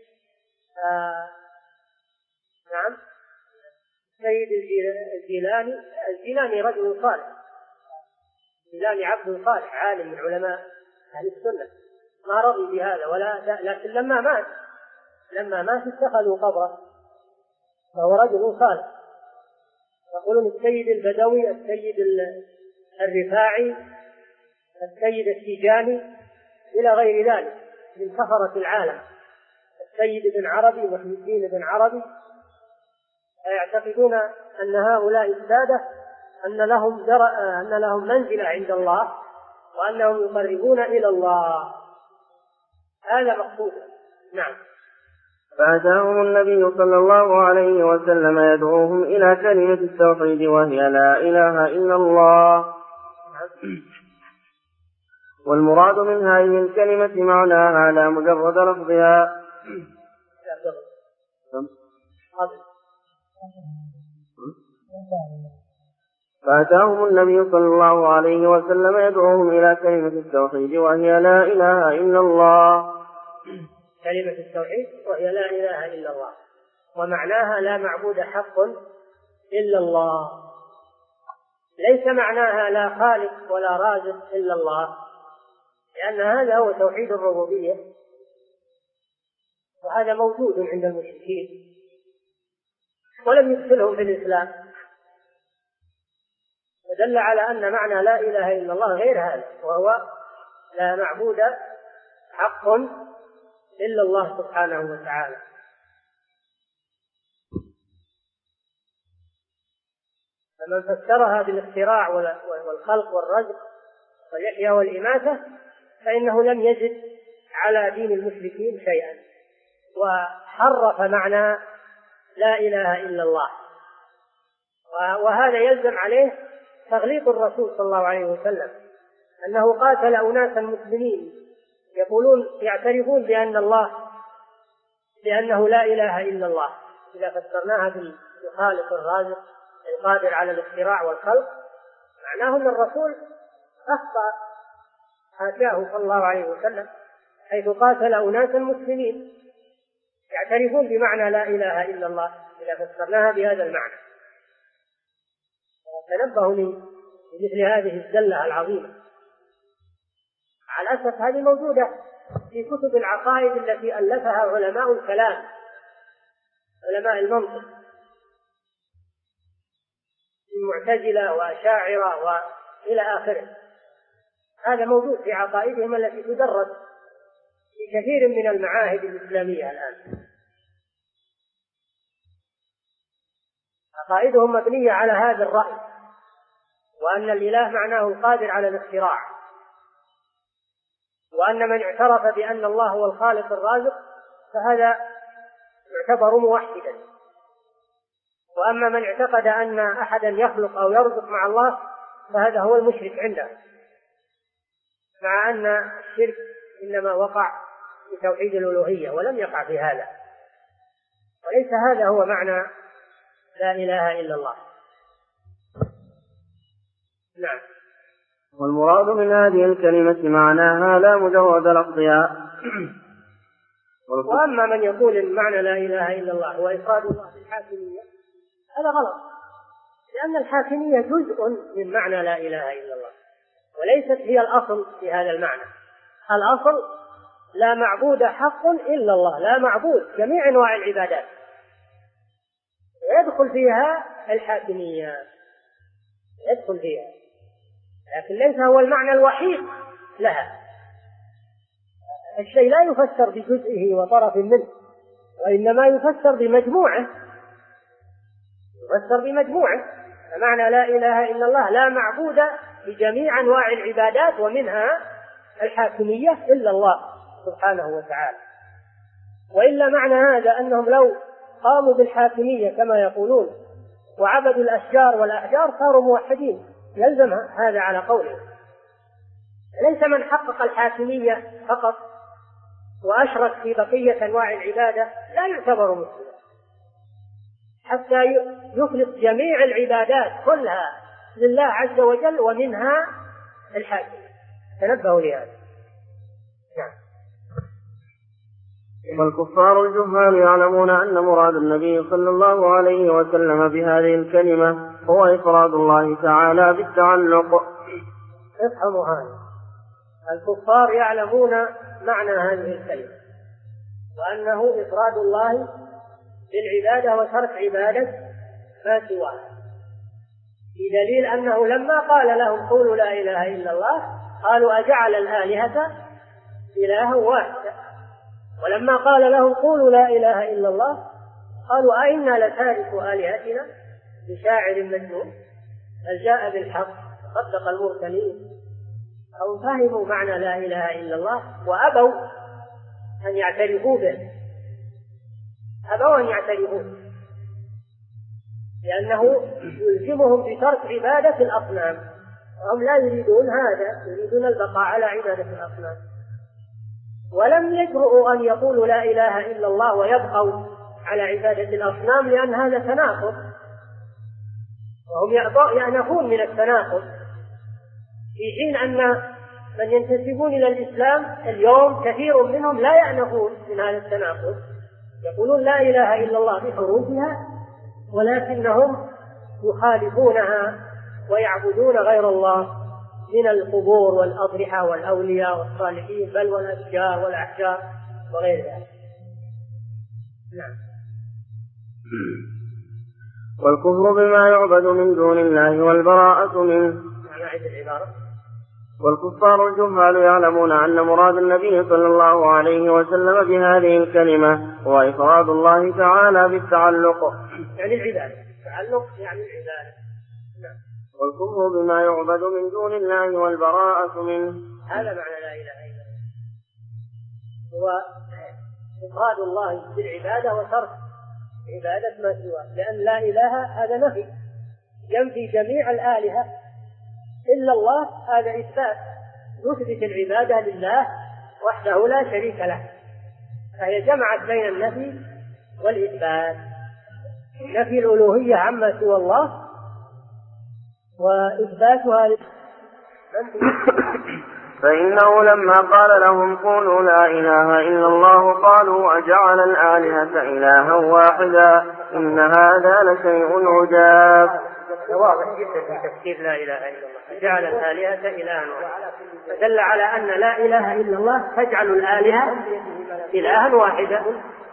نعم السيد الجيلاني رجل صالح، الجيلاني عبد صالح عالم من علماء أهل السنة، ما رضي بهذا لكن لما مات اتخذوا قبره، فهو رجل صالح. يقولون السيد البدوي، السيد الرفاعي، السيد التيجاني إلى غير ذلك من كفرة العالم، السيد بن عربي محي الدين بن عربي، يعتقدون أن هؤلاء السادة أن لهم منزلة عند الله وأنهم يقربون إلى الله، هذا مقصود. نعم. فأتاهم النبي صلى الله عليه وسلم يدعوهم إلى كلمة التوحيد وهي لا إله إلا الله. والمراد من هذه الكلمة معناها لا مجرد لفظها. فأتاهم النبي صلى الله عليه وسلم يدعوهم إلى كلمة التوحيد وهي لا إله إلا الله. كلمة التوحيد وهي لا إله إلا الله، ومعناها لا معبود حق إلا الله، ليس معناها لا خالق ولا رازق إلا الله، لأن هذا هو توحيد الربوبية، وهذا موجود عند المشركين ولم يدخلهم في الإسلام، ودل على أن معنى لا إله إلا الله غير هذا، وهو لا معبود حق إلا الله سبحانه وتعالى. فمن فسرها بالاختراع والخلق والرزق والإحياء والإماتة فإنه لم يزد على دين المشركين شيئا، وحرف معنى لا إله إلا الله، وهذا يلزم عليه تغليط الرسول صلى الله عليه وسلم، أنه قاتل أناسا مسلمين يعترفون بأنه لا إله إلا الله، إذا فسرناها بالخالق الرازق القادر على الاختراع والخلق معناه أن الرسول أخطأ حاشاه صلى الله عليه وسلم، حيث قاتل أناسا مسلمين يعترفون بمعنى لا إله إلا الله إذا فسرناها بهذا المعنى. تنبهوا لمثل هذه الزلة العظيمة. على الأسف هذه موجودة في كتب العقائد التي ألفها علماء الكلام، علماء المنطق، المعتزلة وأشاعرة وإلى آخره، هذا موجود في عقائدهم التي تدرس في كثير من المعاهد الإسلامية الآن. عقائدهم مبنية على هذا الرأي، وأن الإله معناه القادر على الاختراع، وأن من اعترف بأن الله هو الخالق الرازق فهذا يعتبر موحدا، وأما من اعتقد أن أحدا يخلق أو يرزق مع الله فهذا هو المشرك عنده، مع أن الشرك إنما وقع في توحيد الألوهية ولم يقع في هذا، وليس هذا هو معنى لا إله إلا الله. نعم. والمراد من هذه الكلمة معناها لا مجرد لفظها. وأما من يقول المعنى لا إله إلا الله هو إفراد الله بالحاكمية هذا غلط، لأن الحاكمية جزء من معنى لا إله إلا الله، وليست هي الأصل في هذا المعنى. الأصل لا معبود حق إلا الله، لا معبود، جميع أنواع العبادات يدخل فيها الحاكمية، يدخل فيها، لكن ليس هو المعنى الوحيد لها. الشيء لا يفسر بجزئه وطرف منه، وإنما يفسر بمجموعه، يفسر بمجموعه. فمعنى لا إله إلا الله لا معبود بجميع أنواع العبادات ومنها الحاكمية إلا الله سبحانه وتعالى. وإلا معنى هذا أنهم لو قاموا بالحاكمية كما يقولون وعبدوا الأشجار والأحجار صاروا موحدين، يلزم هذا على قوله. ليس من حقق الحاكمية فقط وأشرك في بقية أنواع العبادة لا يعتبر مسلما، حتى يخلص جميع العبادات كلها لله عز وجل ومنها الحاكم. تنبهوا لهذا. نعم. والكفار الجهال يعلمون أن مراد النبي صلى الله عليه وسلم بهذه الكلمة هو إفراد الله تعالى بالتعلق. افهموا هذا، الكفار يعلمون معنى هذه الكلمة وأنه إفراد الله بالعبادة وترك عبادة ما سواه، بدليل أنه لما قال لهم قولوا لا إله إلا الله قالوا أجعل الآلهة إلها واحدا، ولما قال لهم قولوا لا إله إلا الله قالوا أئنا لتارك آلهتنا بشاعر مجنون بل جاء بالحق صدق المرسلين. أو فهموا معنى لا إله إلا الله وأبوا أن يعترفوا به، أبوا أن يعترفوا، لأنه يلزمهم بترك عبادة الأصنام، وهم لا يريدون هذا، يريدون البقاء على عبادة الأصنام. ولم يجرؤوا أن يقولوا لا إله إلا الله ويبقوا على عبادة الأصنام، لأن هذا تناقض، وهم يأنفون من التناقض، في حين أن من ينتسبون إلى الإسلام اليوم كثير منهم لا يأنفون من هذا التناقض، يقولون لا إله إلا الله بحروفها ولكنهم يخالفونها ويعبدون غير الله من القبور والأضرحة والأولياء والصالحين بل والأشجار والأحجار وغير ذلك. نعم. والكفر بما يعبد من دون الله والبراءة منه. نعيد العبارة. والكفار الجهال يعلمون أن مراد النبي صلى الله عليه وسلم بهذه الكلمة هو إفراد الله تعالى بالتعلق، يعني العبادة، التعلق يعني العبادة. نعم. والكفر بما يعبد من دون الله والبراءة منه. هذا معنى لا إله إلا الله، هو إفراد الله بالعبادة وترك عبادة ما سواه، لأن لا إله هذا نفي، ينفي جميع الآلهة إلا الله، هذا إثبات، يثبت العبادة لله وحده لا شريك له، فهي جمعت بين النفي والإثبات، نفي الألوهية عما سوى الله وإثباتها فإنه لما قال لهم قولوا لا إله إلا الله قالوا أجعل الآلهة إلها واحدا إن هذا لشيء عجاب. واضح جدا في تفسير لا إله إلا الله، جعل الآلهة إلها واحدا، فدل على أن لا إله إلا الله تجعل الآلهة إلها واحدا.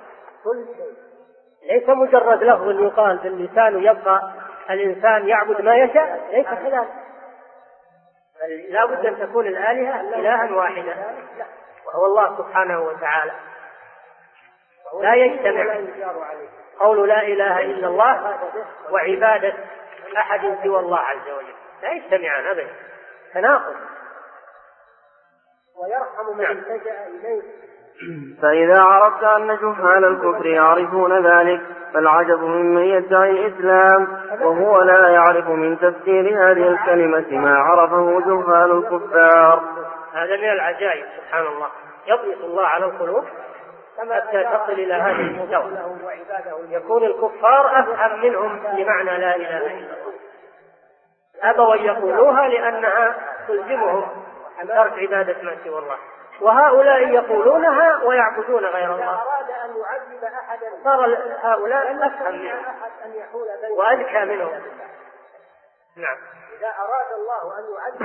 ليس مجرد لفظ يقال باللسان يبقى الإنسان يعبد ما يشاء، ليس كذلك، لا بد أن تكون الآلهة إلها واحدا وهو الله سبحانه وتعالى. لا يجتمع قول لا إله إلا الله وعبادة أحد سوى الله عز وجل، لا يجتمعان أبدا، تناقض، ويرحم من التجأ إليه. فإذا عرفت أن جهال الكفر يعرفون ذلك فالعجب ممن يدعي الإسلام وهو لا يعرف من تفسير هذه الكلمة ما عرفه جهال الكفار. هذا من العجائب سبحان الله، يضبط الله على القلوب حتى تصل إلى هذا المستوى، يكون الكفار أفهم منهم لمعنى لا إله إلا الله، أبوا أن يقولوها لأنها تلزمهم أن ترك عبادة ما سوى الله، وهؤلاء يقولونها ويعبدون غير الله، صار هؤلاء أفهم منهم وأذكى منهم، نعم. إذا أراد الله أن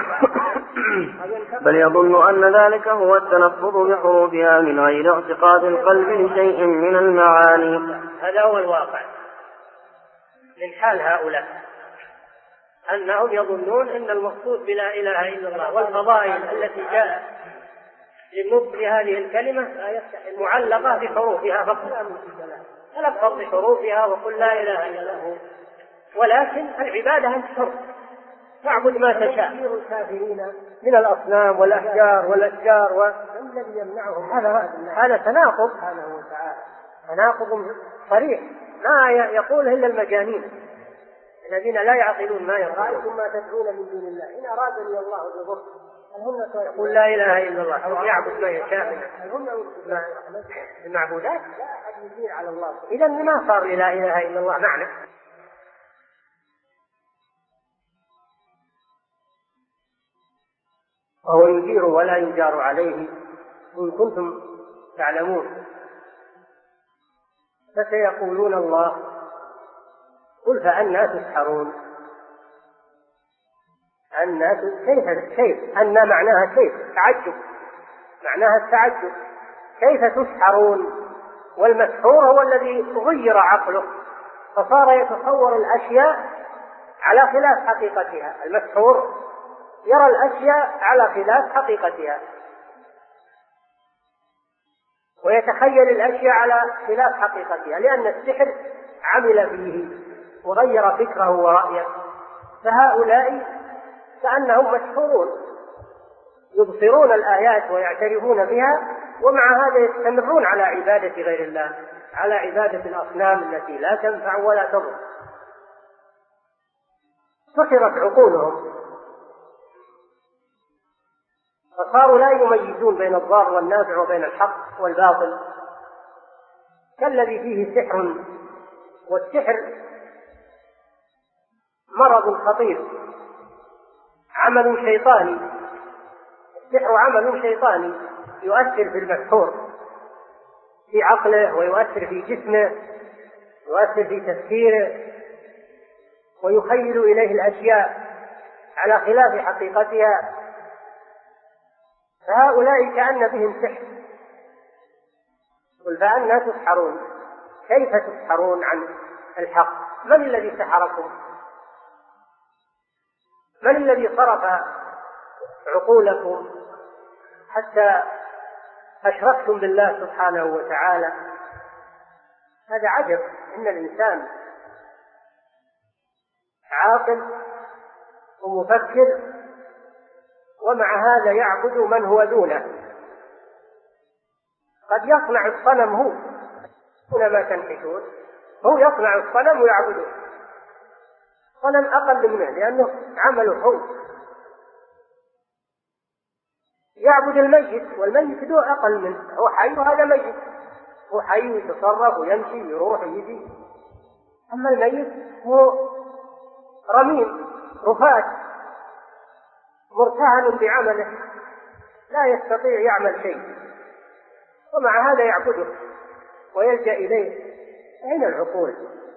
يعذب بل يظن أن ذلك هو التلفظ بحروفها من غير اعتقاد القلب لشيء من المعاني. هذا هو الواقع من حال هؤلاء، أنهم يظنون أن المقصود بلا إله إلا الله والفضائل التي جاءت للنطق بهذه الكلمة معلقة بحروفها فقط، تلفظ بحروفها وقل لا إله إلا الله، ولكن العبادة أن تحر تعبد ما تشاء. الكافرين من الأصنام والأحجار والأشجار والذي يمنعهم هذا تناقض سبحانه وتعالى، تناقض صريح ما يقوله إلا المجانين الذين لا يعقلون ما يقولون. رأيتم ما تدعون من دون الله إن أرادني الله بضر يقول لا إله إلا الله أو يعبد ما يشاء من المعبودات، لا أحد يجير على الله. إذا ما صار لا إله إلا الله معنى. وهو يجير ولا يجار عليه إن كنتم تعلمون. فسيقولون الله قل فأنى تسحرون. الناس كيف أن معناها كيف تعجب، معناها التعجب، كيف تسحرون؟ والمسحور هو الذي غير عقله فصار يتصور الأشياء على خلاف حقيقتها. المسحور يرى الأشياء على خلاف حقيقتها ويتخيل الأشياء على خلاف حقيقتها، لأن السحر عمل فيه وغير فكره ورأيه. فهؤلاء كأنهم مسحورون يبصرون الآيات ويعترفون بها، ومع هذا يستمرون على عبادة غير الله، على عبادة الأصنام التي لا تنفع ولا تضر. سحرت عقولهم فصاروا لا يميزون بين الضار والنافع وبين الحق والباطل، كالذي فيه سحر. والسحر مرض خطير، عمل شيطاني. السحر عمل شيطاني يؤثر في المسحور في عقله ويؤثر في جسمه، يؤثر في تفكيره، ويخيل إليه الأشياء على خلاف حقيقتها. فهؤلاء كأن بهم سحر. قل فأنى تسحرون؟ كيف تسحرون عن الحق؟ من الذي سحركم؟ من الذي صرف عقولكم حتى أشركتم بالله سبحانه وتعالى؟ هذا عجب، إن الإنسان عاقل ومفكر ومع هذا يعبد من هو دونه. قد يصنع الصنم هو ما تنحتون، هو يصنع الصنم ويعبده، صنم أقل منه لأنه عمله هو. يعبد الميت والميت ذو أقل منه، هو حي وهذا ميت، هو حي يتصرف ويمشي يروح ويجي، أما الميت هو رميم رفات مرتهن بعمله لا يستطيع يعمل شيء، ومع هذا يعبده ويلجأ إليه. أين العقول؟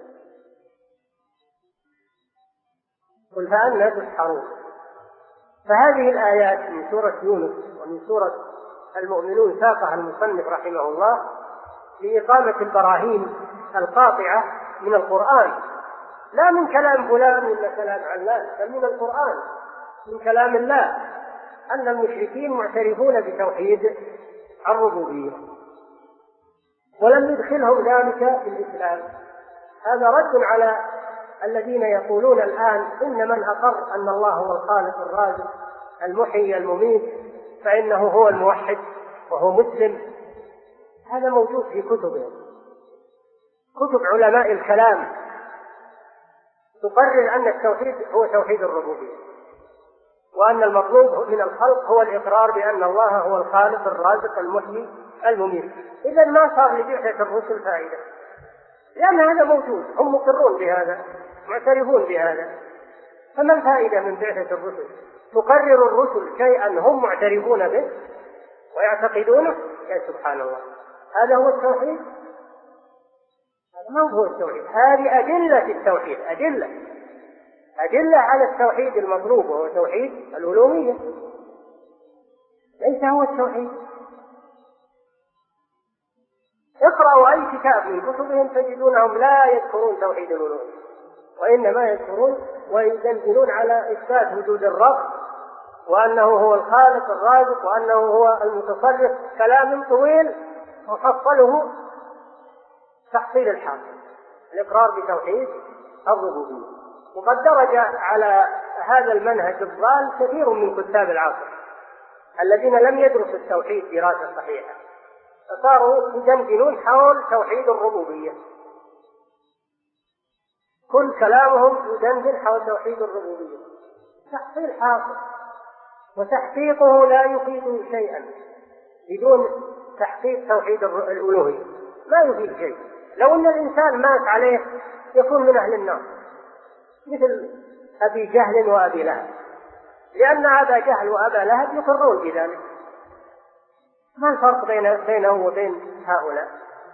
قل فأنى تسحرون. فهذه الآيات من سورة يونس ومن سورة المؤمنون ساقها المصنف رحمه الله لإقامة البراهين القاطعة من القرآن، لا من كلام فلان ولا كلام علان، بل من القرآن، من كلام الله، أن المشركين معترفون بتوحيد الربوبية ولم يدخلهم ذلك في الإسلام. هذا رد على الذين يقولون الآن إن من أقر أن الله هو الخالق الرازق المحيي المميت فإنه هو الموحد وهو مسلم. هذا موجود في كتبهم، كتب علماء الكلام تقرر أن التوحيد هو توحيد الربوبية، وأن المطلوب من الخلق هو الإقرار بأن الله هو الخالق الرازق المحيي المميت. إذا ما صار لبعثة الرسل فائدة، لأن هذا موجود، هم مقرون بهذا معترفون بهذا، فما الفائدة من بعثة الرسل؟ تقرر الرسل شيئا هم معترفون به ويعتقدونه؟ يا سبحان الله، هذا هو التوحيد؟ هذا ما هو التوحيد، هذه أدلة التوحيد، أدلة على التوحيد المطلوب وهو توحيد الألوهية، ليس هو التوحيد. اقرأوا أي كتاب من كتبهم تجدونهم لا يذكرون توحيد الألوهية، وإنما يذكرون ويدندنون على إثبات وجود الرب وأنه هو الخالق الرازق وأنه هو المتصرف، كلام طويل محصله تحصيل الحاصل، الإقرار بتوحيد الربوبية. وقد درج على هذا المنهج الضال كثير من كتاب العصر الذين لم يدرسوا التوحيد دراسة صحيحة، فصاروا يدندنون حول توحيد الربوبية، كل كلامهم يدندن حول توحيد الربوبية، تحصيل حاصل، وتحقيقه لا يفيد شيئا. بدون تحقيق توحيد الألوهية ما يفيد شيء. لو أن الإنسان مات عليه يكون من أهل النار، مثل أبي جهل وأبي لهب، لأن أبا جهل وأبا لهب يقرون بذلك. ما الفرق بينه وبين هؤلاء؟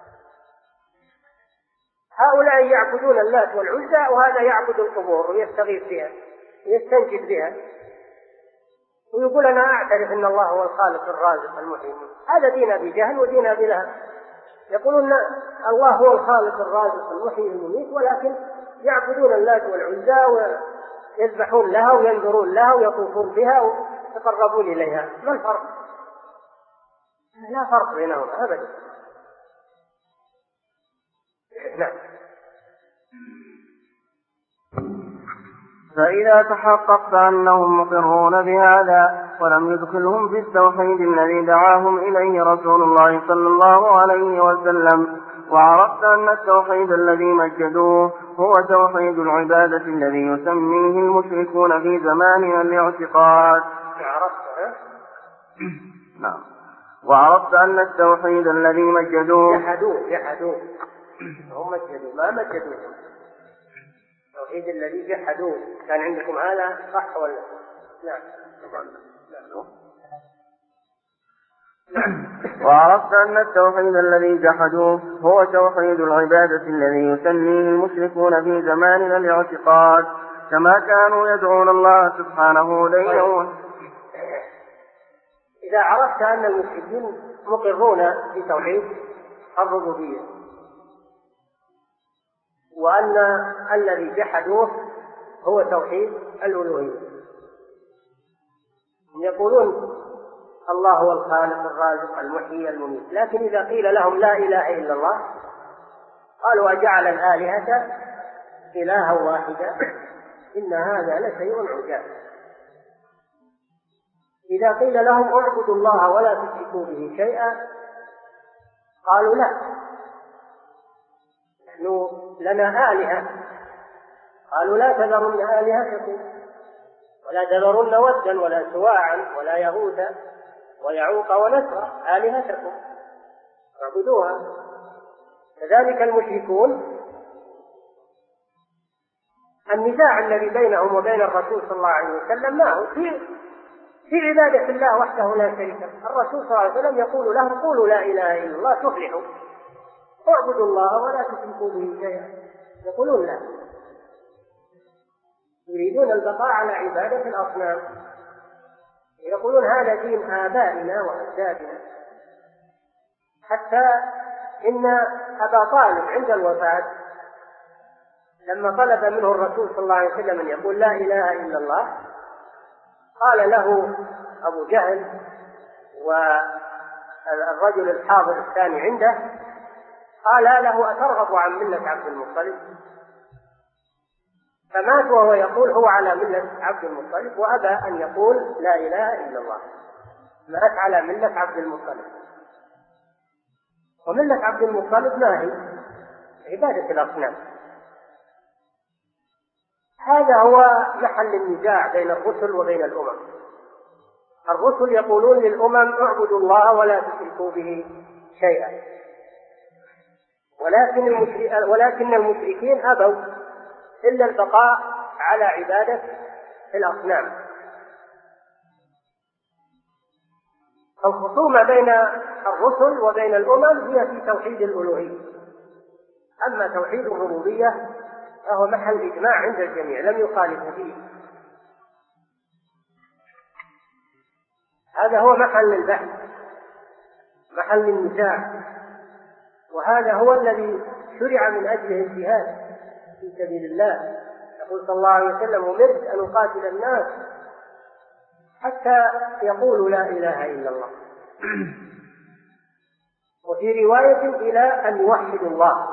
هؤلاء يعبدون اللات والعزى، وهذا يعبد القبور ويستغيث بها ويستنجد بها ويقول أنا أعترف أن الله هو الخالق الرازق المحيي. هذا دين أبي جهل ودين أبي لهب، يقولون الله هو الخالق الرازق المحيي المميت، ولكن يعبدون اللات والعزى ويذبحون لها وينذرون لها ويطوفون بها ويتقربون إليها. ما الفرق؟ لا فرق بينهم أبدا. نعم. فإذا تحققت أنهم مقرون بهذا ولم يدخلهم في التوحيد الذي دعاهم إليه رسول الله صلى الله عليه وسلم، وعرفت أن التوحيد الذي مجدوه هو توحيد العبادة الذي يسميه المشركون في زماننا الاعتقاد. نعم. وعرفت أن التوحيد الذي مجدوه جحدوه هم مجدوه ما مجدوه. التوحيد الذي جحدوه كان عندكم هذا صح ولا؟ نعم. وعرفت أن التوحيد الذي جحدوه هو توحيد العبادة الذي يسميه المشركون في زماننا الاعتقاد، كما كانوا يدعون الله سبحانه ليلا. إذا عرفت أن المشركين مقرون بتوحيد الربوبية وأن الذي جحدوه هو توحيد الألوهية، يقولون الله هو الخالق الرازق المحيي المميت، لكن إذا قيل لهم لا إله إلا الله قالوا أجعل الآلهة إلها واحدا إن هذا لشيء عجاب. إذا قيل لهم اعبدوا الله ولا تشركوا به شيئا قالوا لا، نحن لنا آلهة. قالوا لا تذرن آلهتكم ولا تذرن ودا ولا سواعا ولا يغوث ويعوق ونسرا آلهتكم اعبدوها. كذلك المشركون النزاع الذي بينهم وبين الرسول صلى الله عليه وسلم ما هو في عبادة الله وحده لا شريك له. الرسول صلى الله عليه وسلم يقول لهم قولوا لا إله إلا الله تفلحوا، اعبدوا الله ولا تشركوا به شيئا. يقولون لا، يريدون البقاء على عبادة الأصنام، يقولون هذا دين آبائنا وأجدادنا. حتى إن أبا طالب عند الوفاة لما طلب منه الرسول صلى الله عليه وسلم أن يقول لا إله إلا الله قال له أبو جهل والرجل الحاضر الثاني عنده قال له أترغب عن ملة عبد المطلب؟ فمات وهو يقول هو على ملة عبد المطلب وأبى أن يقول لا إله إلا الله، مات على ملة عبد المطلب. وملة عبد المطلب ما هي؟ عبادة الأصنام. هذا هو محل النزاع بين الرسل وبين الأمم. الرسل يقولون للأمم اعبدوا الله ولا تشركوا به شيئا، ولكن المشركين أبوا إلا البقاء على عبادة الأصنام. الخصومة بين الرسل وبين الأمم هي في توحيد الألوهية، أما توحيد الربوبية فهو محل إجماع عند الجميع لم يخالف فيه. هذا هو محل البحث، محل النزاع، وهذا هو الذي شرع من أجله الجهاد في سبيل الله. يقول صلى الله عليه وسلم: أمرت أن أقاتل الناس حتى يقولوا لا إله إلا الله. وفي رواية: إلى أن يوحدوا الله.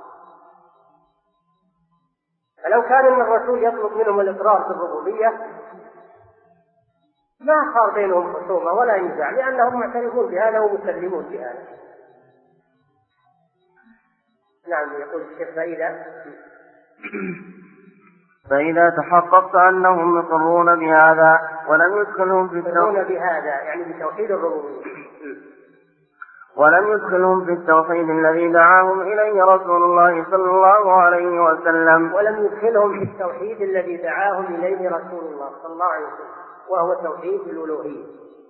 فلو كان الرسول يطلب منهم الإقرار بالربوبية ما صار بينهم خصومة ولا نزاع، لأنهم معترفون بهذا ومسلمون بهذا. نعم. يقول الشيخ: فإذا تحققت أنهم يقرون بهذا ولم يدخلهم في التوحيد، بهذا يعني بتوحيد الربوبية، ولم يدخلهم في التوحيد الذي دعاهم إليه رسول الله صلى الله عليه وسلم، ولم يدخلهم في التوحيد الذي دعاهم إليه رسول الله صلى الله عليه وسلم، وهو توحيد الألوهية.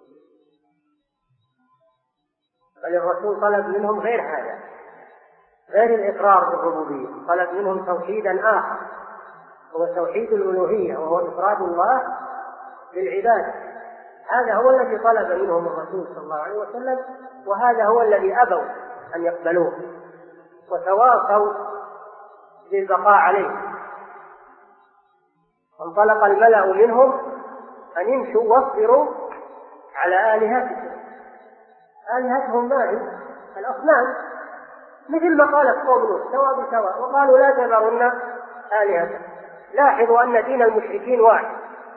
بل الرسول طلب منهم غير هذا، غير الإقرار بالربوبية، طلب منهم توحيدا آخر هو توحيد الألوهية، وهو إفراد الله بالعبادة. هذا هو الذي طلب منهم الرسول صلى الله عليه وسلم، وهذا هو الذي أبوا أن يقبلوه وتواصوا بالبقاء عليه. فانطلق الملأ منهم أن يمشوا واصبروا على آلهتهم. آلهتهم ما هي؟ الأصنام، مثل ما قالت قوم نوح: سواء بسواء، وقالوا: لا تذرن آلهتكم. لاحظوا أن دين المشركين واحد.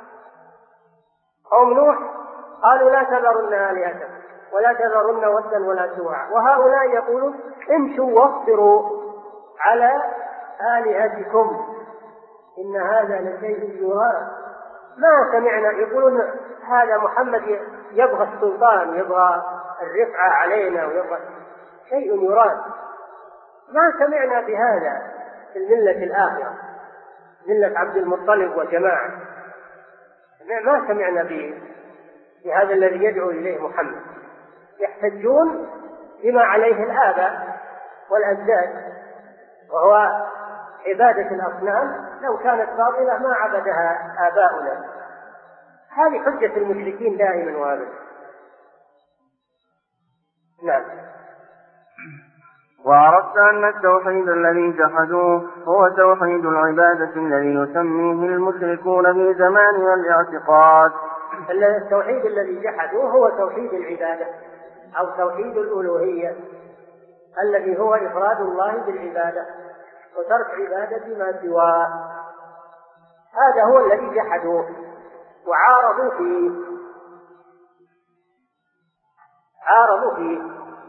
قوم نوح قالوا: لا تذرن آلهتكم ولا تذرن ودا ولا سواعا، وهؤلاء يقولون: امشوا واصبروا على آلهتكم إن هذا لشيء يراد. ما سمعنا. يقولون هذا محمد يبغى السلطان، يبغى الرفعة علينا، ويبغى شيء يراد. ما سمعنا بهذا في الملة الآخرة، ملة عبد المطلب وجماعة. ما سمعنا بهذا الذي يدعو إليه محمد. يحتجون بما عليه الآباء والأجداد، وهو عبادة الأصنام. لو كانت باطلة ما عبدها آباؤنا. هذه حجة المشركين دائما وابدا. نعم. وعرفت أن التوحيد الذي جحدوه هو توحيد العبادة الذي يسميه المشركون في زماننا الاعتقاد. التوحيد الذي جحدوه هو توحيد العبادة أو توحيد الألوهية، الذي هو إفراد الله بالعبادة وترك عبادة ما سواه. هذا هو الذي جحدوه وعارضوا فيه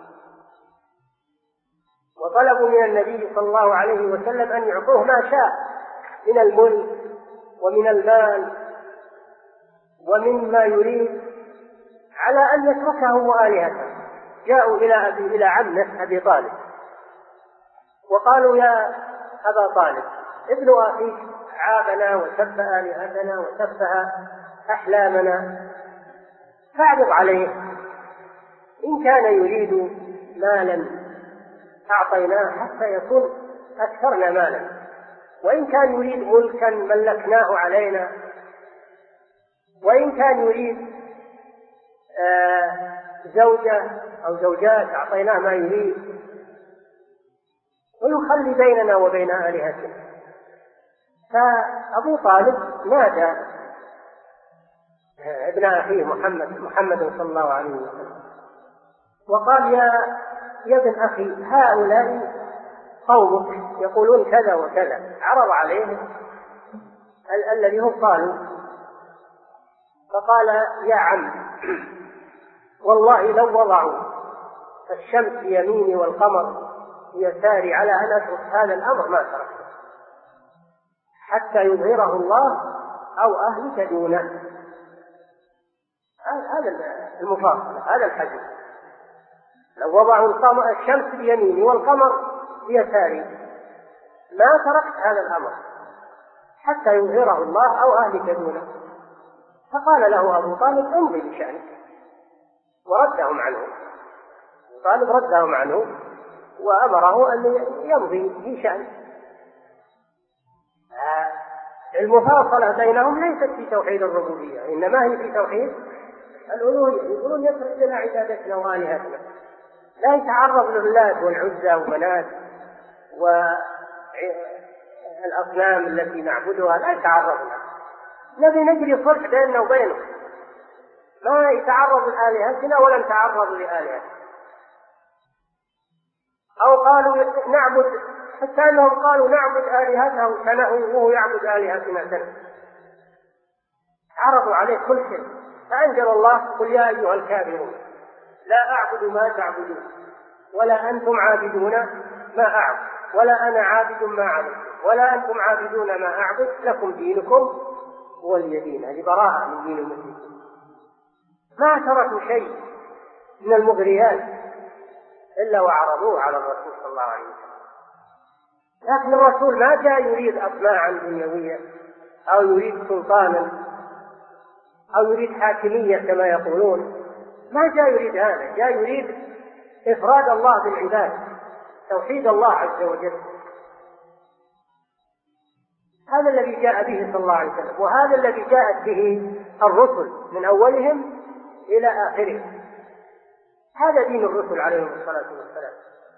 وطلبوا من النبي صلى الله عليه وسلم أن يعطوه ما شاء من الملك ومن المال ومما يريد على أن يتركه وآلهته. جاءوا إلى عمه أبي طالب وقالوا: يا أبا طالب، ابن أخيك عابنا وسب آلهتنا وسفه أحلامنا، فاعرض عليه. إن كان يريد مالا أعطيناه حتى يكون أكثرنا مالا، وإن كان يريد ملكا ملكناه علينا، وإن كان يريد زوجة أو زوجات أعطيناه ما يريد، ويخلي بيننا وبين آلهتنا. فأبو طالب نادى ابن أخيه محمد صلى الله عليه وسلم وقال: يا ابن أخي، هؤلاء قومك يقولون كذا وكذا. عرض عليه الذي هم قالوا، فقال: يا عم، والله لو وضعوا الشمس بيميني والقمر بيساري على أن أترك هذا الأمر ما تركته حتى يظهره الله أو أهلك دونه. هذا المفاصلة، هذا الحديث. لو وضعوا الشمس بيميني والقمر بيساري ما تركت هذا الأمر حتى يظهره الله أو أهلك دونه. فقال له أبو طالب: امضي بشأنك، وردهم عنه. أبو طالب ردهم عنه وأمره أن يمضي بشأنه. المفاصلة بينهم ليست في توحيد الربوبية، إنما هي في توحيد الألوهية. يقولون يترك لنا عبادتنا وآلهتنا، لا يتعرض للات والعزى ومنات والأصنام التي نعبدها، لا يتعرض لها. نبي نجري صلح بيننا وبينهم، ما يتعرض لآلهتنا ولا نتعرض لآلهتنا. أو قالوا نعبد، حتى أنهم قالوا نعبد آلهته سنة وهو يعبد آلهتنا سنة، عرضوا عليه كل شيء. فأنزل الله: قل يا أيها الكافرون لا أعبد ما تعبدون ولا أنتم عابدون ما أعبد ولا أنا عابد ما عبد ولا أنتم عابدون ما أعبد لكم دينكم ولي دين. هذه براءة من دين المسلمين. ما تركوا شيء من المغريات إلا وعرضوه على الرسول صلى الله عليه وسلم. لكن الرسول ما جاء يريد أطماعا دنيوية أو يريد سلطانا أو يريد حاكمية كما يقولون، ما جاء يريد هذا، جاء يريد إفراد الله بالعباد، توحيد الله عز وجل. هذا الذي جاء به صلى الله عليه وسلم، وهذا الذي جاءت به الرسل من أولهم إلى آخرهم. هذا دين الرسل عليهم الصلاة والسلام.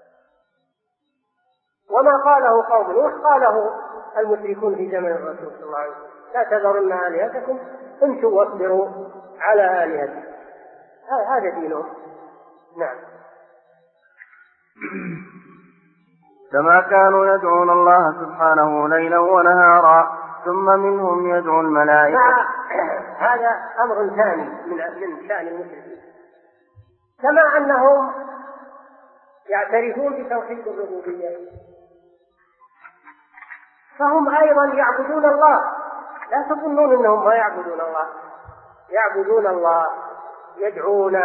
وما قاله قوم نوح قاله المشركون في زمن الرسول صلى الله عليه وسلم: لا تذرن آلهتكم امشوا واصبروا على آلهتكم. هذا دينهم. نعم. كما كانوا يدعون الله سبحانه ليلا ونهارا ثم منهم يدعو الملائكة. هذا أمر ثاني من شأن المشركين. كما أنهم يعترفون بتوحيد الربوبية فهم أيضا يعبدون الله. لا تظنون أنهم ما يعبدون الله، يعبدون الله، يدعون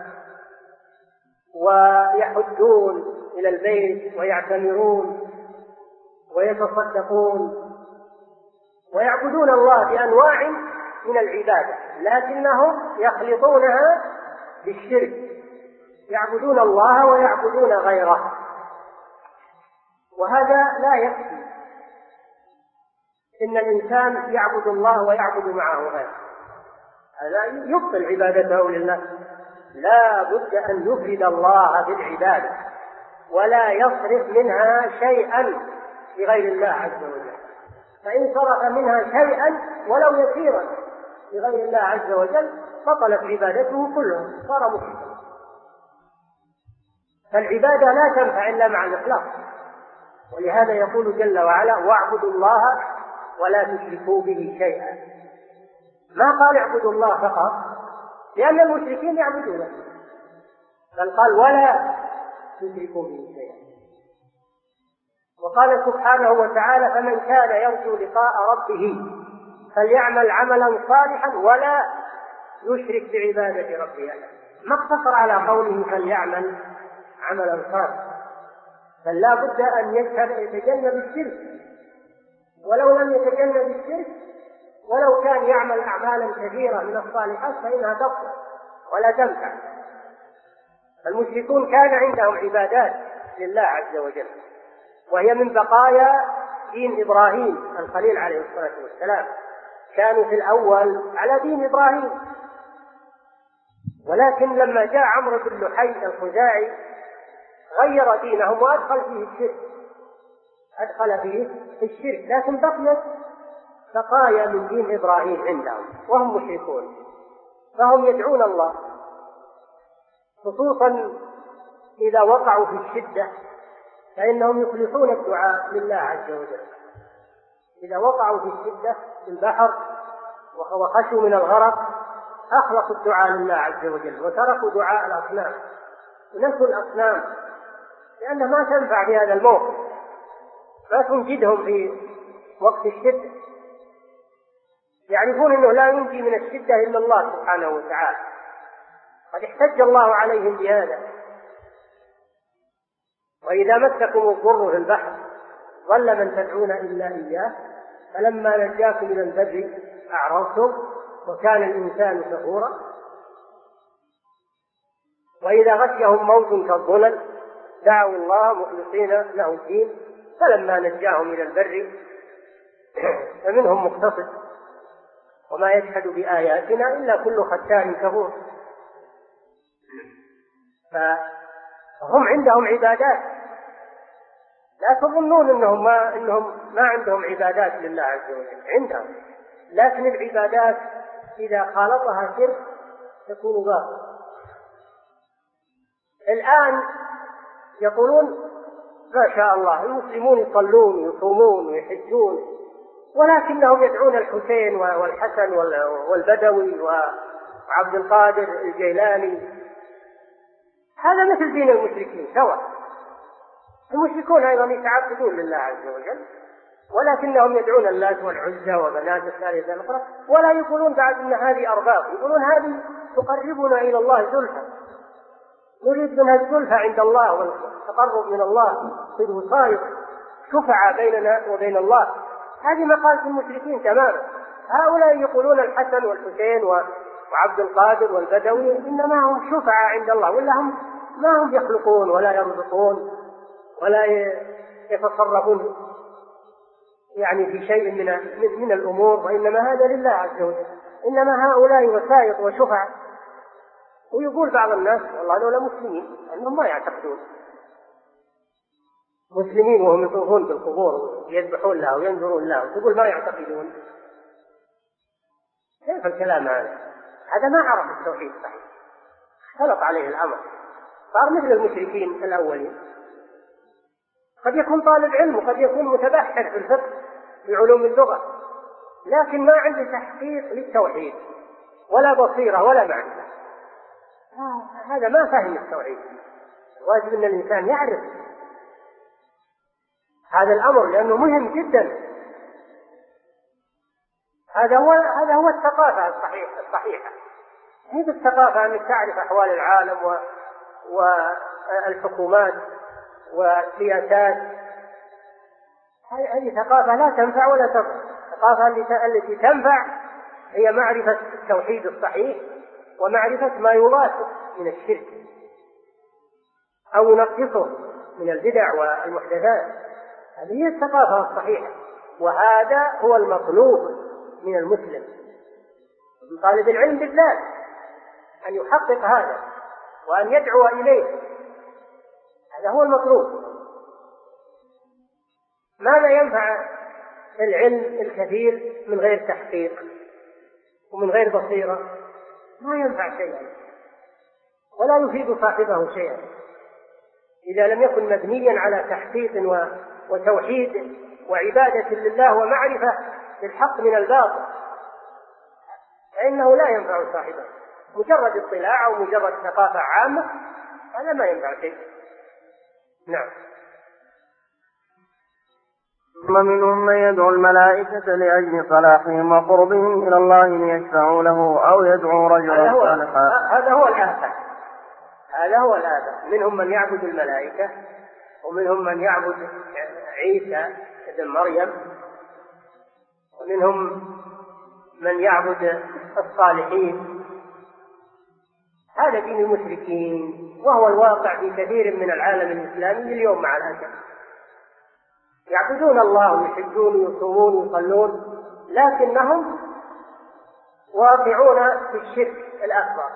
ويحجون إلى البيت ويعتمرون ويتصدقون ويعبدون الله بأنواع من العبادة، لكنهم يخلطونها بالشرك، يعبدون الله ويعبدون غيره، وهذا لا يكفي. إن الإنسان يعبد الله ويعبد معه غيره، هذا يبطل عبادته لله. لا بد أن يفرد الله بالعبادة ولا يصرف منها شيئا لغير الله عز وجل. فإن صرف منها شيئا ولو يسيرا لغير الله عز وجل بطلت عبادته كلها، صار مشركا. فالعبادة لا تنفع إلا مع الإخلاص، ولهذا يقول جل وعلا: واعبدوا الله ولا تشركوا به شيئا. ما قال اعبدوا الله فقط، لأن المشركين يعبدونه، بل قال ولا تشركوا به شيئا. وقال سبحانه وتعالى: فمن كان يرجو لقاء ربه فليعمل عملا صالحا ولا يشرك بعبادة ربه أحدا. ما اقتصر على قوله فليعمل عملا صالحا، بل لا بد أن يتجنب الشرك، ولو لم يتجنب الشرك ولو كان يعمل أعمالا كثيرة من الصالحات فإنها تبطل ولا تنفع. المشركون كان عندهم عبادات لله عز وجل، وهي من بقايا دين إبراهيم الخليل عليه الصلاة والسلام. كانوا في الأول على دين إبراهيم، ولكن لما جاء عمرو بن لحي الخزاعي غير دينهم وأدخل فيه الشرك، أدخل فيه الشرك، لكن بقيت بقايا من دين إبراهيم عندهم وهم مشركون. فهم يدعون الله، خصوصا إذا وقعوا في الشدة فإنهم يخلصون الدعاء لله عز وجل. إذا وقعوا في الشدة في البحر وخشوا من الغرق أخلصوا الدعاء لله عز وجل وتركوا دعاء الأصنام ونسوا الأصنام، لأنها ما تنفع في هذا الموقف، ما تنجدهم في وقت الشدة. يعرفون أنه لا ينجي من الشدة إلا الله سبحانه وتعالى، قد احتج الله عليهم بهذا: وإذا مسكم الضر في البحر ضل من تدعون إلا إياه فلما نجاكم إلى البر أعرضتم وكان الإنسان كفورا. وإذا غشيهم موج كالظلل دعوا الله مخلصين له الدين فلما نجاهم إلى البر فمنهم مقتصد وما يجحد بآياتنا إلا كل ختار كفور. فهم عندهم عبادات، لا تظنون أنهم ما عندهم عبادات لله عز وجل، عندهم، لكن العبادات إذا خالطها شرك تكون باطلة. الآن يقولون ما شاء الله المسلمون يصلون ويصومون ويحجون، ولكنهم يدعون الحسين والحسن والبدوي وعبد القادر الجيلاني. هذا مثل دين المشركين سواء. المشركون أيضا يتعبدون لله عز وجل، ولكنهم يدعون اللات والعزى وبنات الثالثة الأخرى، ولا يقولون بعد أن هذه أرباب، يقولون هذه تقربنا إلى الله زلفى، نريد منها الزلفى عند الله والتقرب من الله في الوصاية شفعة بيننا وبين الله. هذه مقالة المشركين تماما. هؤلاء يقولون الحسن والحسين وعبد القادر والبدوي إنما هم شفعة عند الله، ولا هم ما هم يخلقون ولا يرزقون ولا يتصرفون يعني في شيء من الأمور، وإنما هذا لله عز وجل. إنما هؤلاء وسائط وشفعة. ويقول بعض الناس والله لولا مسلمين أنهم ما يعتقدون، مسلمين وهم يطوفون بالقبور ويذبحون لها وينذرون لها، وتقول ما يعتقدون. كيف الكلام هذا؟ هذا ما عرف التوحيد صحيح، اختلط عليه الأمر، صار مثل المشركين الأولين. قد يكون طالب علم وقد يكون متبحر في الفقه في علوم اللغة، لكن ما عنده تحقيق للتوحيد ولا بصيرة ولا معرفة. هذا ما فهم التوحيد. واجب أن الإنسان يعرف هذا الأمر لأنه مهم جدا. هذا هو الثقافة الصحيحة. هي الثقافة أنك تعرف أحوال العالم والحكومات والسياسات. هذه ثقافة لا تنفع ولا تضر. الثقافة التي تنفع هي معرفة التوحيد الصحيح ومعرفة ما يوافق من الشرك أو ينقصه من البدع والمحدثات. هذه هي الثقافة الصحيحة، وهذا هو المطلوب من المسلم من طالب العلم بالذات، أن يحقق هذا وأن يدعو إليه. هذا هو المطلوب. ماذا ينفع العلم الكثير من غير تحقيق ومن غير بصيرة؟ ما ينفع شيئا ولا يفيد صاحبه شيئا إذا لم يكن مبنيا على تحقيق وتوحيد وعبادة لله ومعرفة للحق من الباطل، فإنه لا ينفع صاحبه. مجرد اطلاع أو مجرد ثقافة عامة هذا ما ينفع شيء. نعم. ثم منهم من يدعو الملائكة لأجل صلاحهم وقربهم إلى الله ليشفعوا له أو يدعو رجلا صالحا. هذا هو الآفة. هذا هو الآفة. منهم من يعبد الملائكة، ومنهم من يعبد عيسى ابن مريم، ومنهم من يعبد الصالحين. هذا دين المشركين، وهو الواقع في كثير من العالم الإسلامي اليوم مع الأسف. يعبدون الله ويحجون ويصومون ويصلون، لكنهم واقعون في الشرك الأكبر،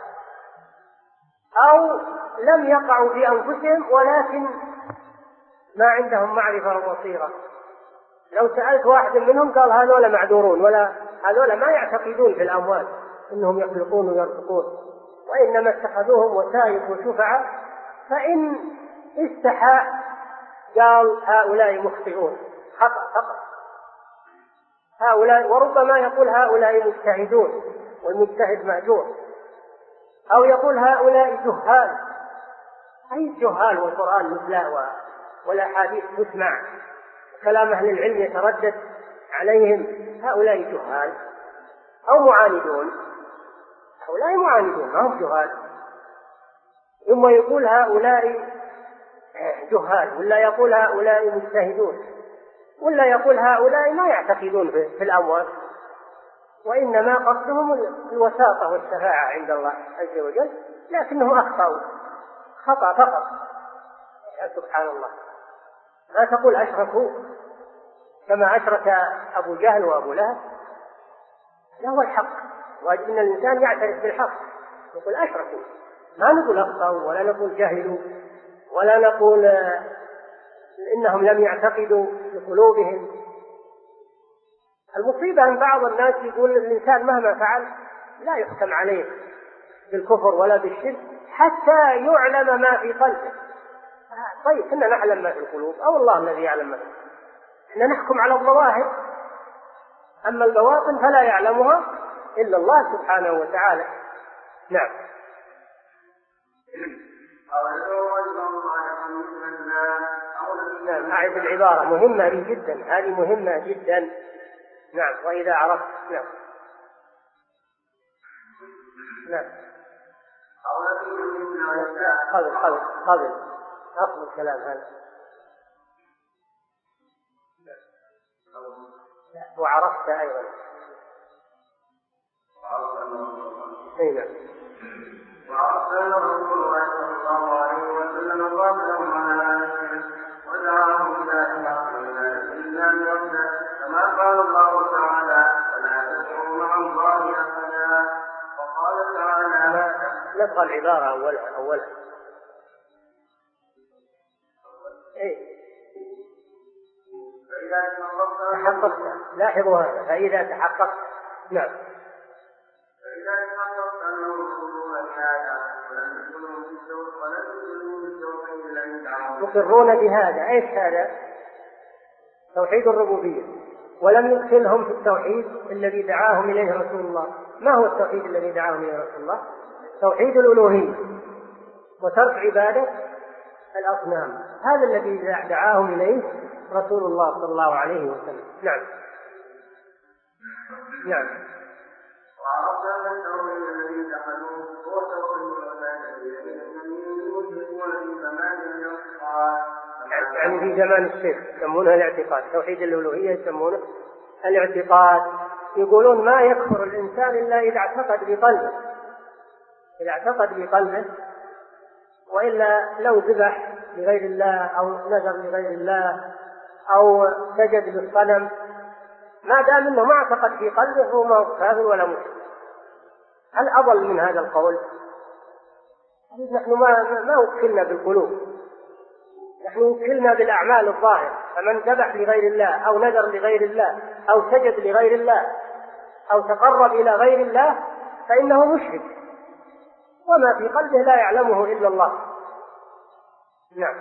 أو لم يقعوا في أنفسهم ولكن ما عندهم معرفة وبصيرة. لو سألت واحد منهم قال هذولا معذورون، ولا هذولا ما يعتقدون في الأموات إنهم يخلقون ويرزقون، وإنما اتخذوهم وسائط وشفعة، فإن استحى قال هؤلاء مخطئون خطأ فقط. هؤلاء، وربما يقول هؤلاء مجتهدون والمجتهد مأجور، أو يقول هؤلاء جهال. أي الجهال والقرآن مثله والأحاديث تسمع، كلام أهل العلم يتردد عليهم. هؤلاء جهال أو معاندون. هؤلاء معاندون ما هم جهال. ثم يقول هؤلاء جهال، ولا يقول هؤلاء مجتهدون، ولا يقول هؤلاء ما يعتقدون في الأموات، وإنما قصدهم الوساطة والشفاعة عند الله عز وجل، لكنهم أخطأوا خطأ فقط. يا سبحان الله، ما تقول أشركوا، كما أشرك أبو جهل وأبو لهب، هذا هو الحق. واجب أن الإنسان يعترف بالحق، يقول أشركوا، ما نقول أخطأوا ولا نقول جهلوا ولا نقول إنهم لم يعتقدوا بقلوبهم. المصيبة أن بعض الناس يقول الإنسان مهما فعل لا يحكم عليه بالكفر ولا بالشرك حتى يعلم ما في قلبه. طيب كنا نعلم ما في القلوب أو الله الذي يعلم ما في القلوب؟ احنا نحكم على الظواهر، أما البواطن فلا يعلمها إلا الله سبحانه وتعالى. نعم. نعم، أعد العبارة، مهمة جدا، هذه مهمة جدا. نعم. وإذا عرفت. نعم. نعم. قبل أصل الكلام هذا. وعرفت أيضا. نعم. وأرسل رسول الله صلى الله عليه وسلم قاتلهم على نفسه ودعاهم إلى إخلاص الإسلام وحده، كما قال الله تعالى: ولا تدعوا مع الله أحدا. وقال تعالى: نبغى العبارة أولها. تحققت، لاحظوا هذا، فإذا تحققت. نعم. فإذا تحققت أنهم يقولون بهذا ولم يدخلوا في الشوق ولم يدخلوا في الشوق إلا أن يدعوا. يقرون بهذا، ايش هذا؟ توحيد الربوبية، ولم يدخلهم في التوحيد الذي دعاهم إليه رسول الله. ما هو التوحيد الذي دعاهم إليه رسول الله؟ توحيد الألوهية وترك عبادة الأصنام، هذا الذي دعاهم إليه رسول الله صلى الله عليه وسلم. نعم. نعم. وعرفنا أن التوحيد الذي دخلوه هو توحيد العبادة في زمان الاعتقاد، يعني في زمان الشرك يسمونه الاعتقاد. توحيد الألوهية يسمونه الاعتقاد. يقولون ما يكفر الإنسان إلا إذا اعتقد بقلبه، إذا اعتقد بقلبه، وإلا لو ذبح لغير الله أو نذر لغير الله أو سجد للصنم، ما دام أنه ما اعتقد في قلبه هو ما هو كافر ولا مشرك. هل أضل من هذا القول؟ نحن ما وكلنا بالقلوب، نحن وكلنا بالأعمال الظاهرة. فمن ذبح لغير الله أو نذر لغير الله أو سجد لغير الله أو تقرب إلى غير الله فإنه مشرك، وما في قلبه لا يعلمه إلا الله. نعم.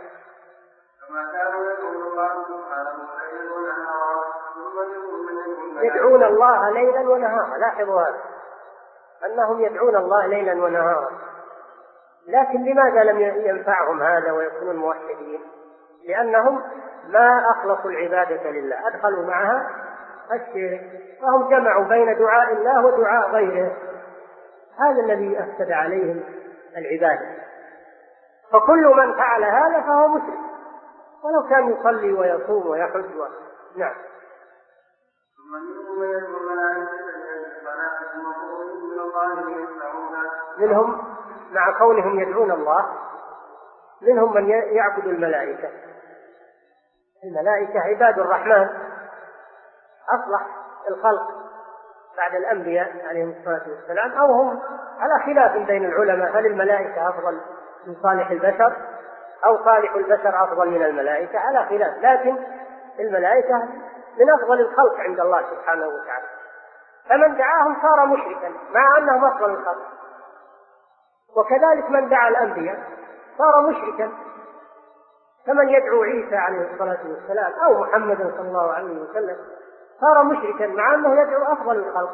يدعون الله ليلا ونهارا، لاحظوا هذا، أنهم يدعون الله ليلا ونهارا. لكن لماذا لم ينفعهم هذا ويكونوا موحدين؟ لأنهم ما أخلصوا العبادة لله، أدخلوا معها الشرك، فهم جمعوا بين دعاء الله ودعاء غيره، هذا الذي أفسد عليهم العبادة. فكل من فعل هذا فهو مشرك ولو كان يصلي ويصوم ويحج نعم. منهم مع كونهم يدعون الله منهم من يعبد الملائكة. الملائكة عباد الرحمن، أصلح الخلق بعد الأنبياء عليهم الصلاة والسلام، أو هم على خلاف بين العلماء، هل الملائكة أفضل من صالح البشر أو صالح البشر أفضل من الملائكة، على خلاف، لكن الملائكة من أفضل الخلق عند الله سبحانه وتعالى. فمن دعاهم صار مشركا مع أنهم أفضل الخلق، وكذلك من دعا الأنبياء صار مشركا، فمن يدعو عيسى عليه الصلاة والسلام أو محمد صلى الله عليه وسلم صار مشركا مع أنه يدعو أفضل الخلق،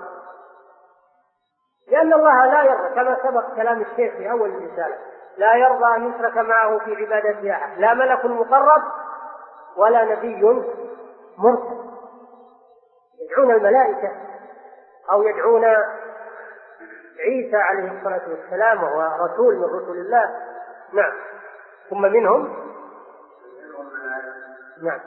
لأن الله لا يرضى، كما سبق كلام الشيخ في أول الرسالة، لا يرضى أن يشرك معه في عبادة أحد، لا ملك مقرب ولا نبي مرسل. يدعون الملائكة أو يدعون عيسى عليه الصلاة والسلام وهو رسول من رسل الله. نعم. ثم منهم نعم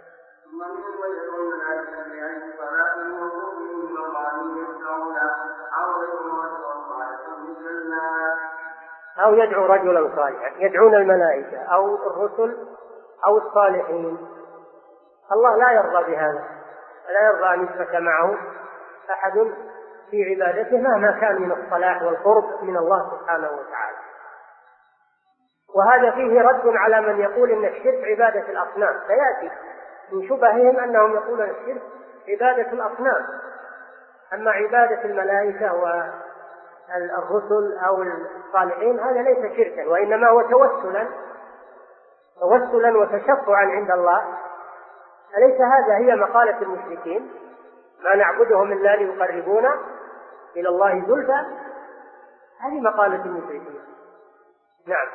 أو يدعو رجلا صالحا، يدعون الملائكة أو الرسل أو الصالحين. الله لا يرضى بهذا، ولا يرضى أن يشرك معه أحد في عبادته مهما كان من الصلاح والقرب من الله سبحانه وتعالى. وهذا فيه رد على من يقول إن الشرك عبادة الأصنام، سيأتي من شبههم أنهم يقولون الشرك عبادة الأصنام، أما عبادة الملائكة والرسل أو الصالحين هذا ليس شركا، وإنما هو توسلا وتشفعا عند الله. أليس هذا هي مقالة المشركين؟ ما نعبدهم إلا ليقربونا إلى الله زلفى، هذه مقالة المشركين. نعم.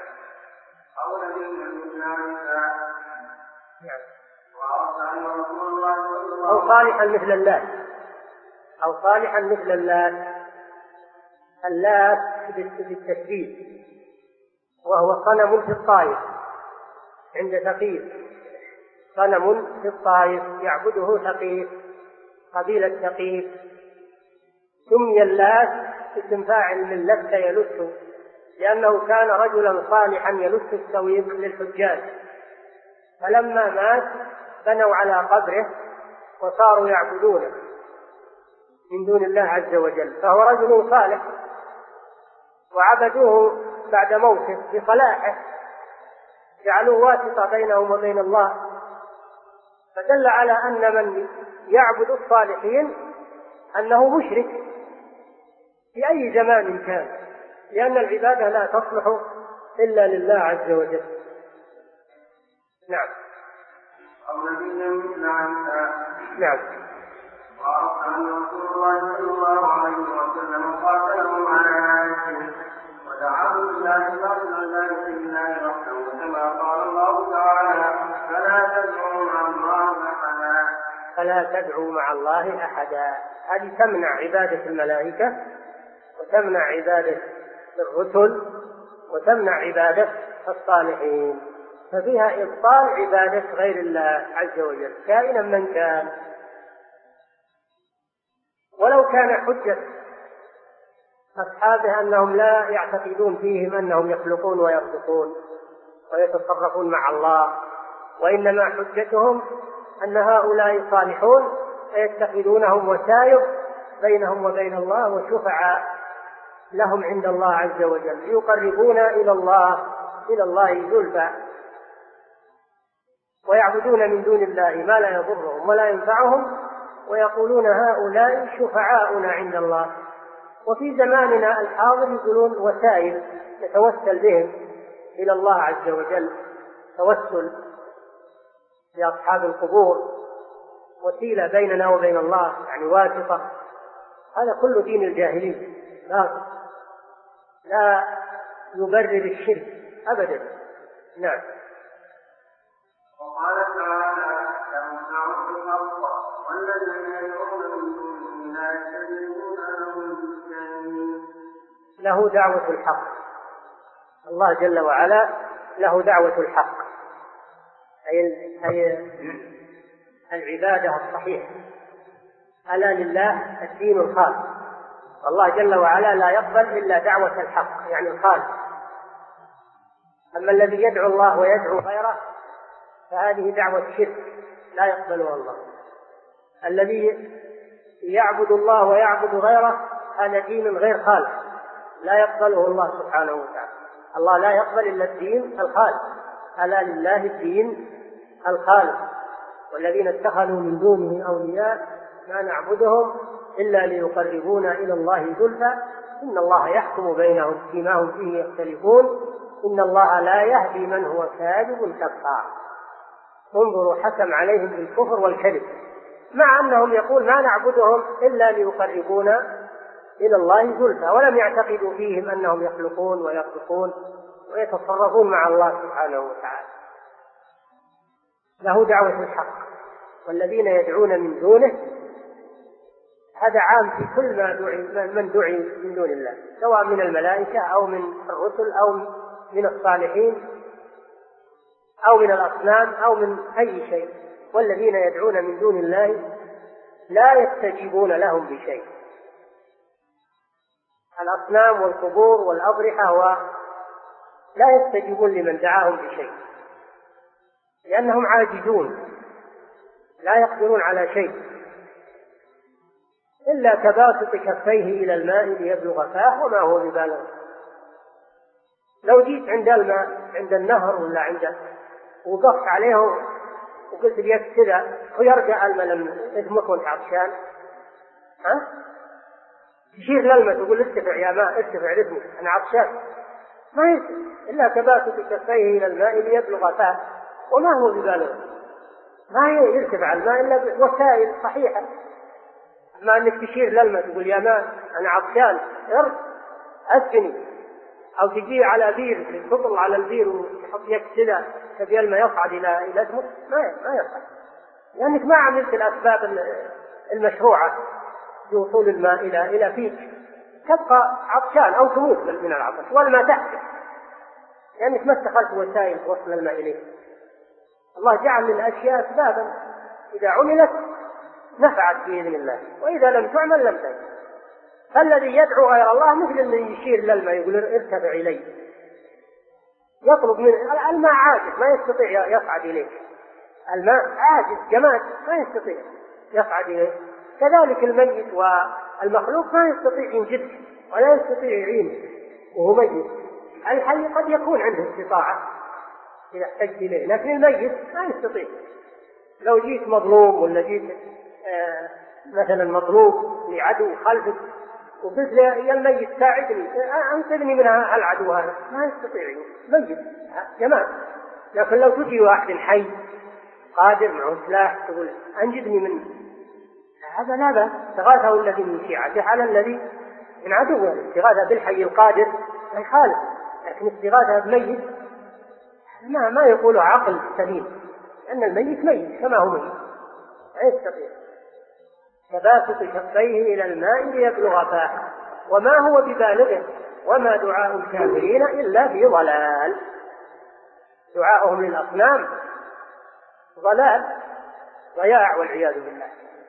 أو صالحا مثل اللات، أو صالحا مثل اللات بالتشبيه، وهو صنم في الطائف عند ثقيف، صنم في الطائف يعبده ثقيف، قبيلة ثقيف. سمي اللات اسم فاعل من لت يلت، لأنه كان رجلا صالحا يلت السويق للحجاج، فلما مات بنوا على قبره وصاروا يعبدونه من دون الله عز وجل، فهو رجل صالح وعبدوه بعد موته بصلاحه، جعلوه واسطة بينهم وبين الله، فدل على أن من يعبد الصالحين أنه مشرك في أي زمان كان، لأن العبادة لا تصلح إلا لله عز وجل. نعم. نعم. وعرف أن رسول الله صلى الله عليه وسلم قاتلهم على الشرك ودعاهم إلى إخلاص العبادة لله وحده، كما قال الله تعالى: فلا تدعوا مع الله أحدا. هذه تمنع عبادة الملائكة، وتمنع عبادة الرسل، وتمنع عبادة الصالحين، ففيها إبطال عبادة غير الله عز وجل كائنا من كان. ولو كان حجة أصحابه أنهم لا يعتقدون فيهم أنهم يخلقون ويرزقون ويتصرفون مع الله، وإنما حجتهم أن هؤلاء صالحون فيتخذونهم وسائط بينهم وبين الله وشفعاء لهم عند الله عز وجل ليقربونا إلى الله زلفى، ويعبدون من دون الله ما لا يضرهم ولا ينفعهم، ويقولون هؤلاء شفعاؤنا عند الله. وفي زماننا الحاضر يقولون وسائل نتوسل بهم إلى الله عز وجل، توسل لأصحاب القبور وسيلة بيننا وبين الله، يعني واسطة. هذا كل دين الجاهلية، لا يبرر الشرك أبدا. نعم. وقال تعالى: يمنعون الحق والذين يدعون من دون الله يستجيبون لهم بالشيء. له دعوة الحق، الله جل وعلا له دعوة الحق، أي العبادة الصحيحة. ألا لله الدين الخالص، الله جل وعلا لا يقبل إلا دعوة الحق يعني الخالص. أما الذي يدعو الله ويدعو غيره فهذه دعوة شرك لا يقبلها الله. الذي يعبد الله ويعبد غيره هذا دين غير خالص لا يقبله الله سبحانه وتعالى. الله لا يقبل إلا الدين الخالص. ألا لله الدين الخالص، والذين اتخذوا من دونه أولياء ما نعبدهم إلا ليقربونا إلى الله زلفى إن الله يحكم بينهم فيما هم فيه يختلفون إن الله لا يهدي من هو كاذب كفار. انظروا، حكم عليهم بالكفر والكذب، مع أنهم يقول ما نعبدهم إلا ليقربونا إلى الله زلفى، ولم يعتقدوا فيهم أنهم يخلقون ويرزقون ويتصرفون مع الله سبحانه وتعالى. له دعوة الحق، والذين يدعون من دونه هذا عام في كل من دعي من دون الله، سواء من الملائكة أو من الرسل أو من الصالحين أو من الأصنام أو من أي شيء. والذين يدعون من دون الله لا يستجيبون لهم بشيء. الأصنام والقبور والأضرحة لا يستجيبون لمن دعاهم بشيء، لأنهم عاجزون لا يقدرون على شيء، إلا كباسط كفيه إلى الماء ليبلغ فاه وما هو ببالغ. لو جيت عند الماء عند النهر ولا عند وقفت عليه وقلت ليك كذا ويرجع الماء لما اسمك وانت عطشان، تشير للماء تقول ارتفع يا ماء ارتفع رتمك أنا عطشان، ما يصير إلا كباسط كفيه إلى الماء ليبلغ فاه وما هو ببالغ. ما يرتفع الماء إلا بوسائل صحيحة. أما أنك تشير للماء تقول يا ماء أنا عطشان أسقني، أو تجي على بير تطل على البير وتحط يك كذا تبي الماء يصعد إلى اسمك، ما يصعد، لأنك ما عملت الأسباب المشروعة لوصول الماء إلى فيك، تبقى عطشان أو تموت من العطش والماء تحتك لأنك ما اتخذت وسائل وصل الماء إليه. الله جعل للأشياء أسبابا إذا عملت نفعت بإذن الله، وإذا لم تعمل لم تنفع. فالذي يدعو غير الله مثل الذي يشير للماء يقول ارتفع إليه، يطلب من الماء عاجز ما يستطيع يصعد إليه، الماء عاجز جماد ما يستطيع يصعد إليه. كذلك الميت والمخلوق ما يستطيع ينجده ولا يستطيع يعينه وهو ميت. الحي قد يكون عنده استطاعة إذا احتجت إليه، لكن الميت ما يستطيع. لو جيت مظلوم ولا جيت مثلا مطلوب لعدو خلفك وقلت له يا الميت ساعدني أنقذني من العدو هذا، ما يستطيع ميت جماد. لكن لو تجي واحد حي قادر معه سلاح تقول أنجدني منه، هذا لا بأس. استغاثه الذي من شيعته على الذي من عدوه. الاستغاثة بالحي القادر لا يخالف، لكن استغاثة بميت ما يقوله عقل سليم، لأن الميت ميت كما هو ميت لا يستطيع. كباسط كفيه إلى الماء ليبلغ فاه وما هو ببالغه وما دعاء الكافرين إلا في ضلال. دعاؤهم للأصنام ضلال ضياع والعياذ بالله.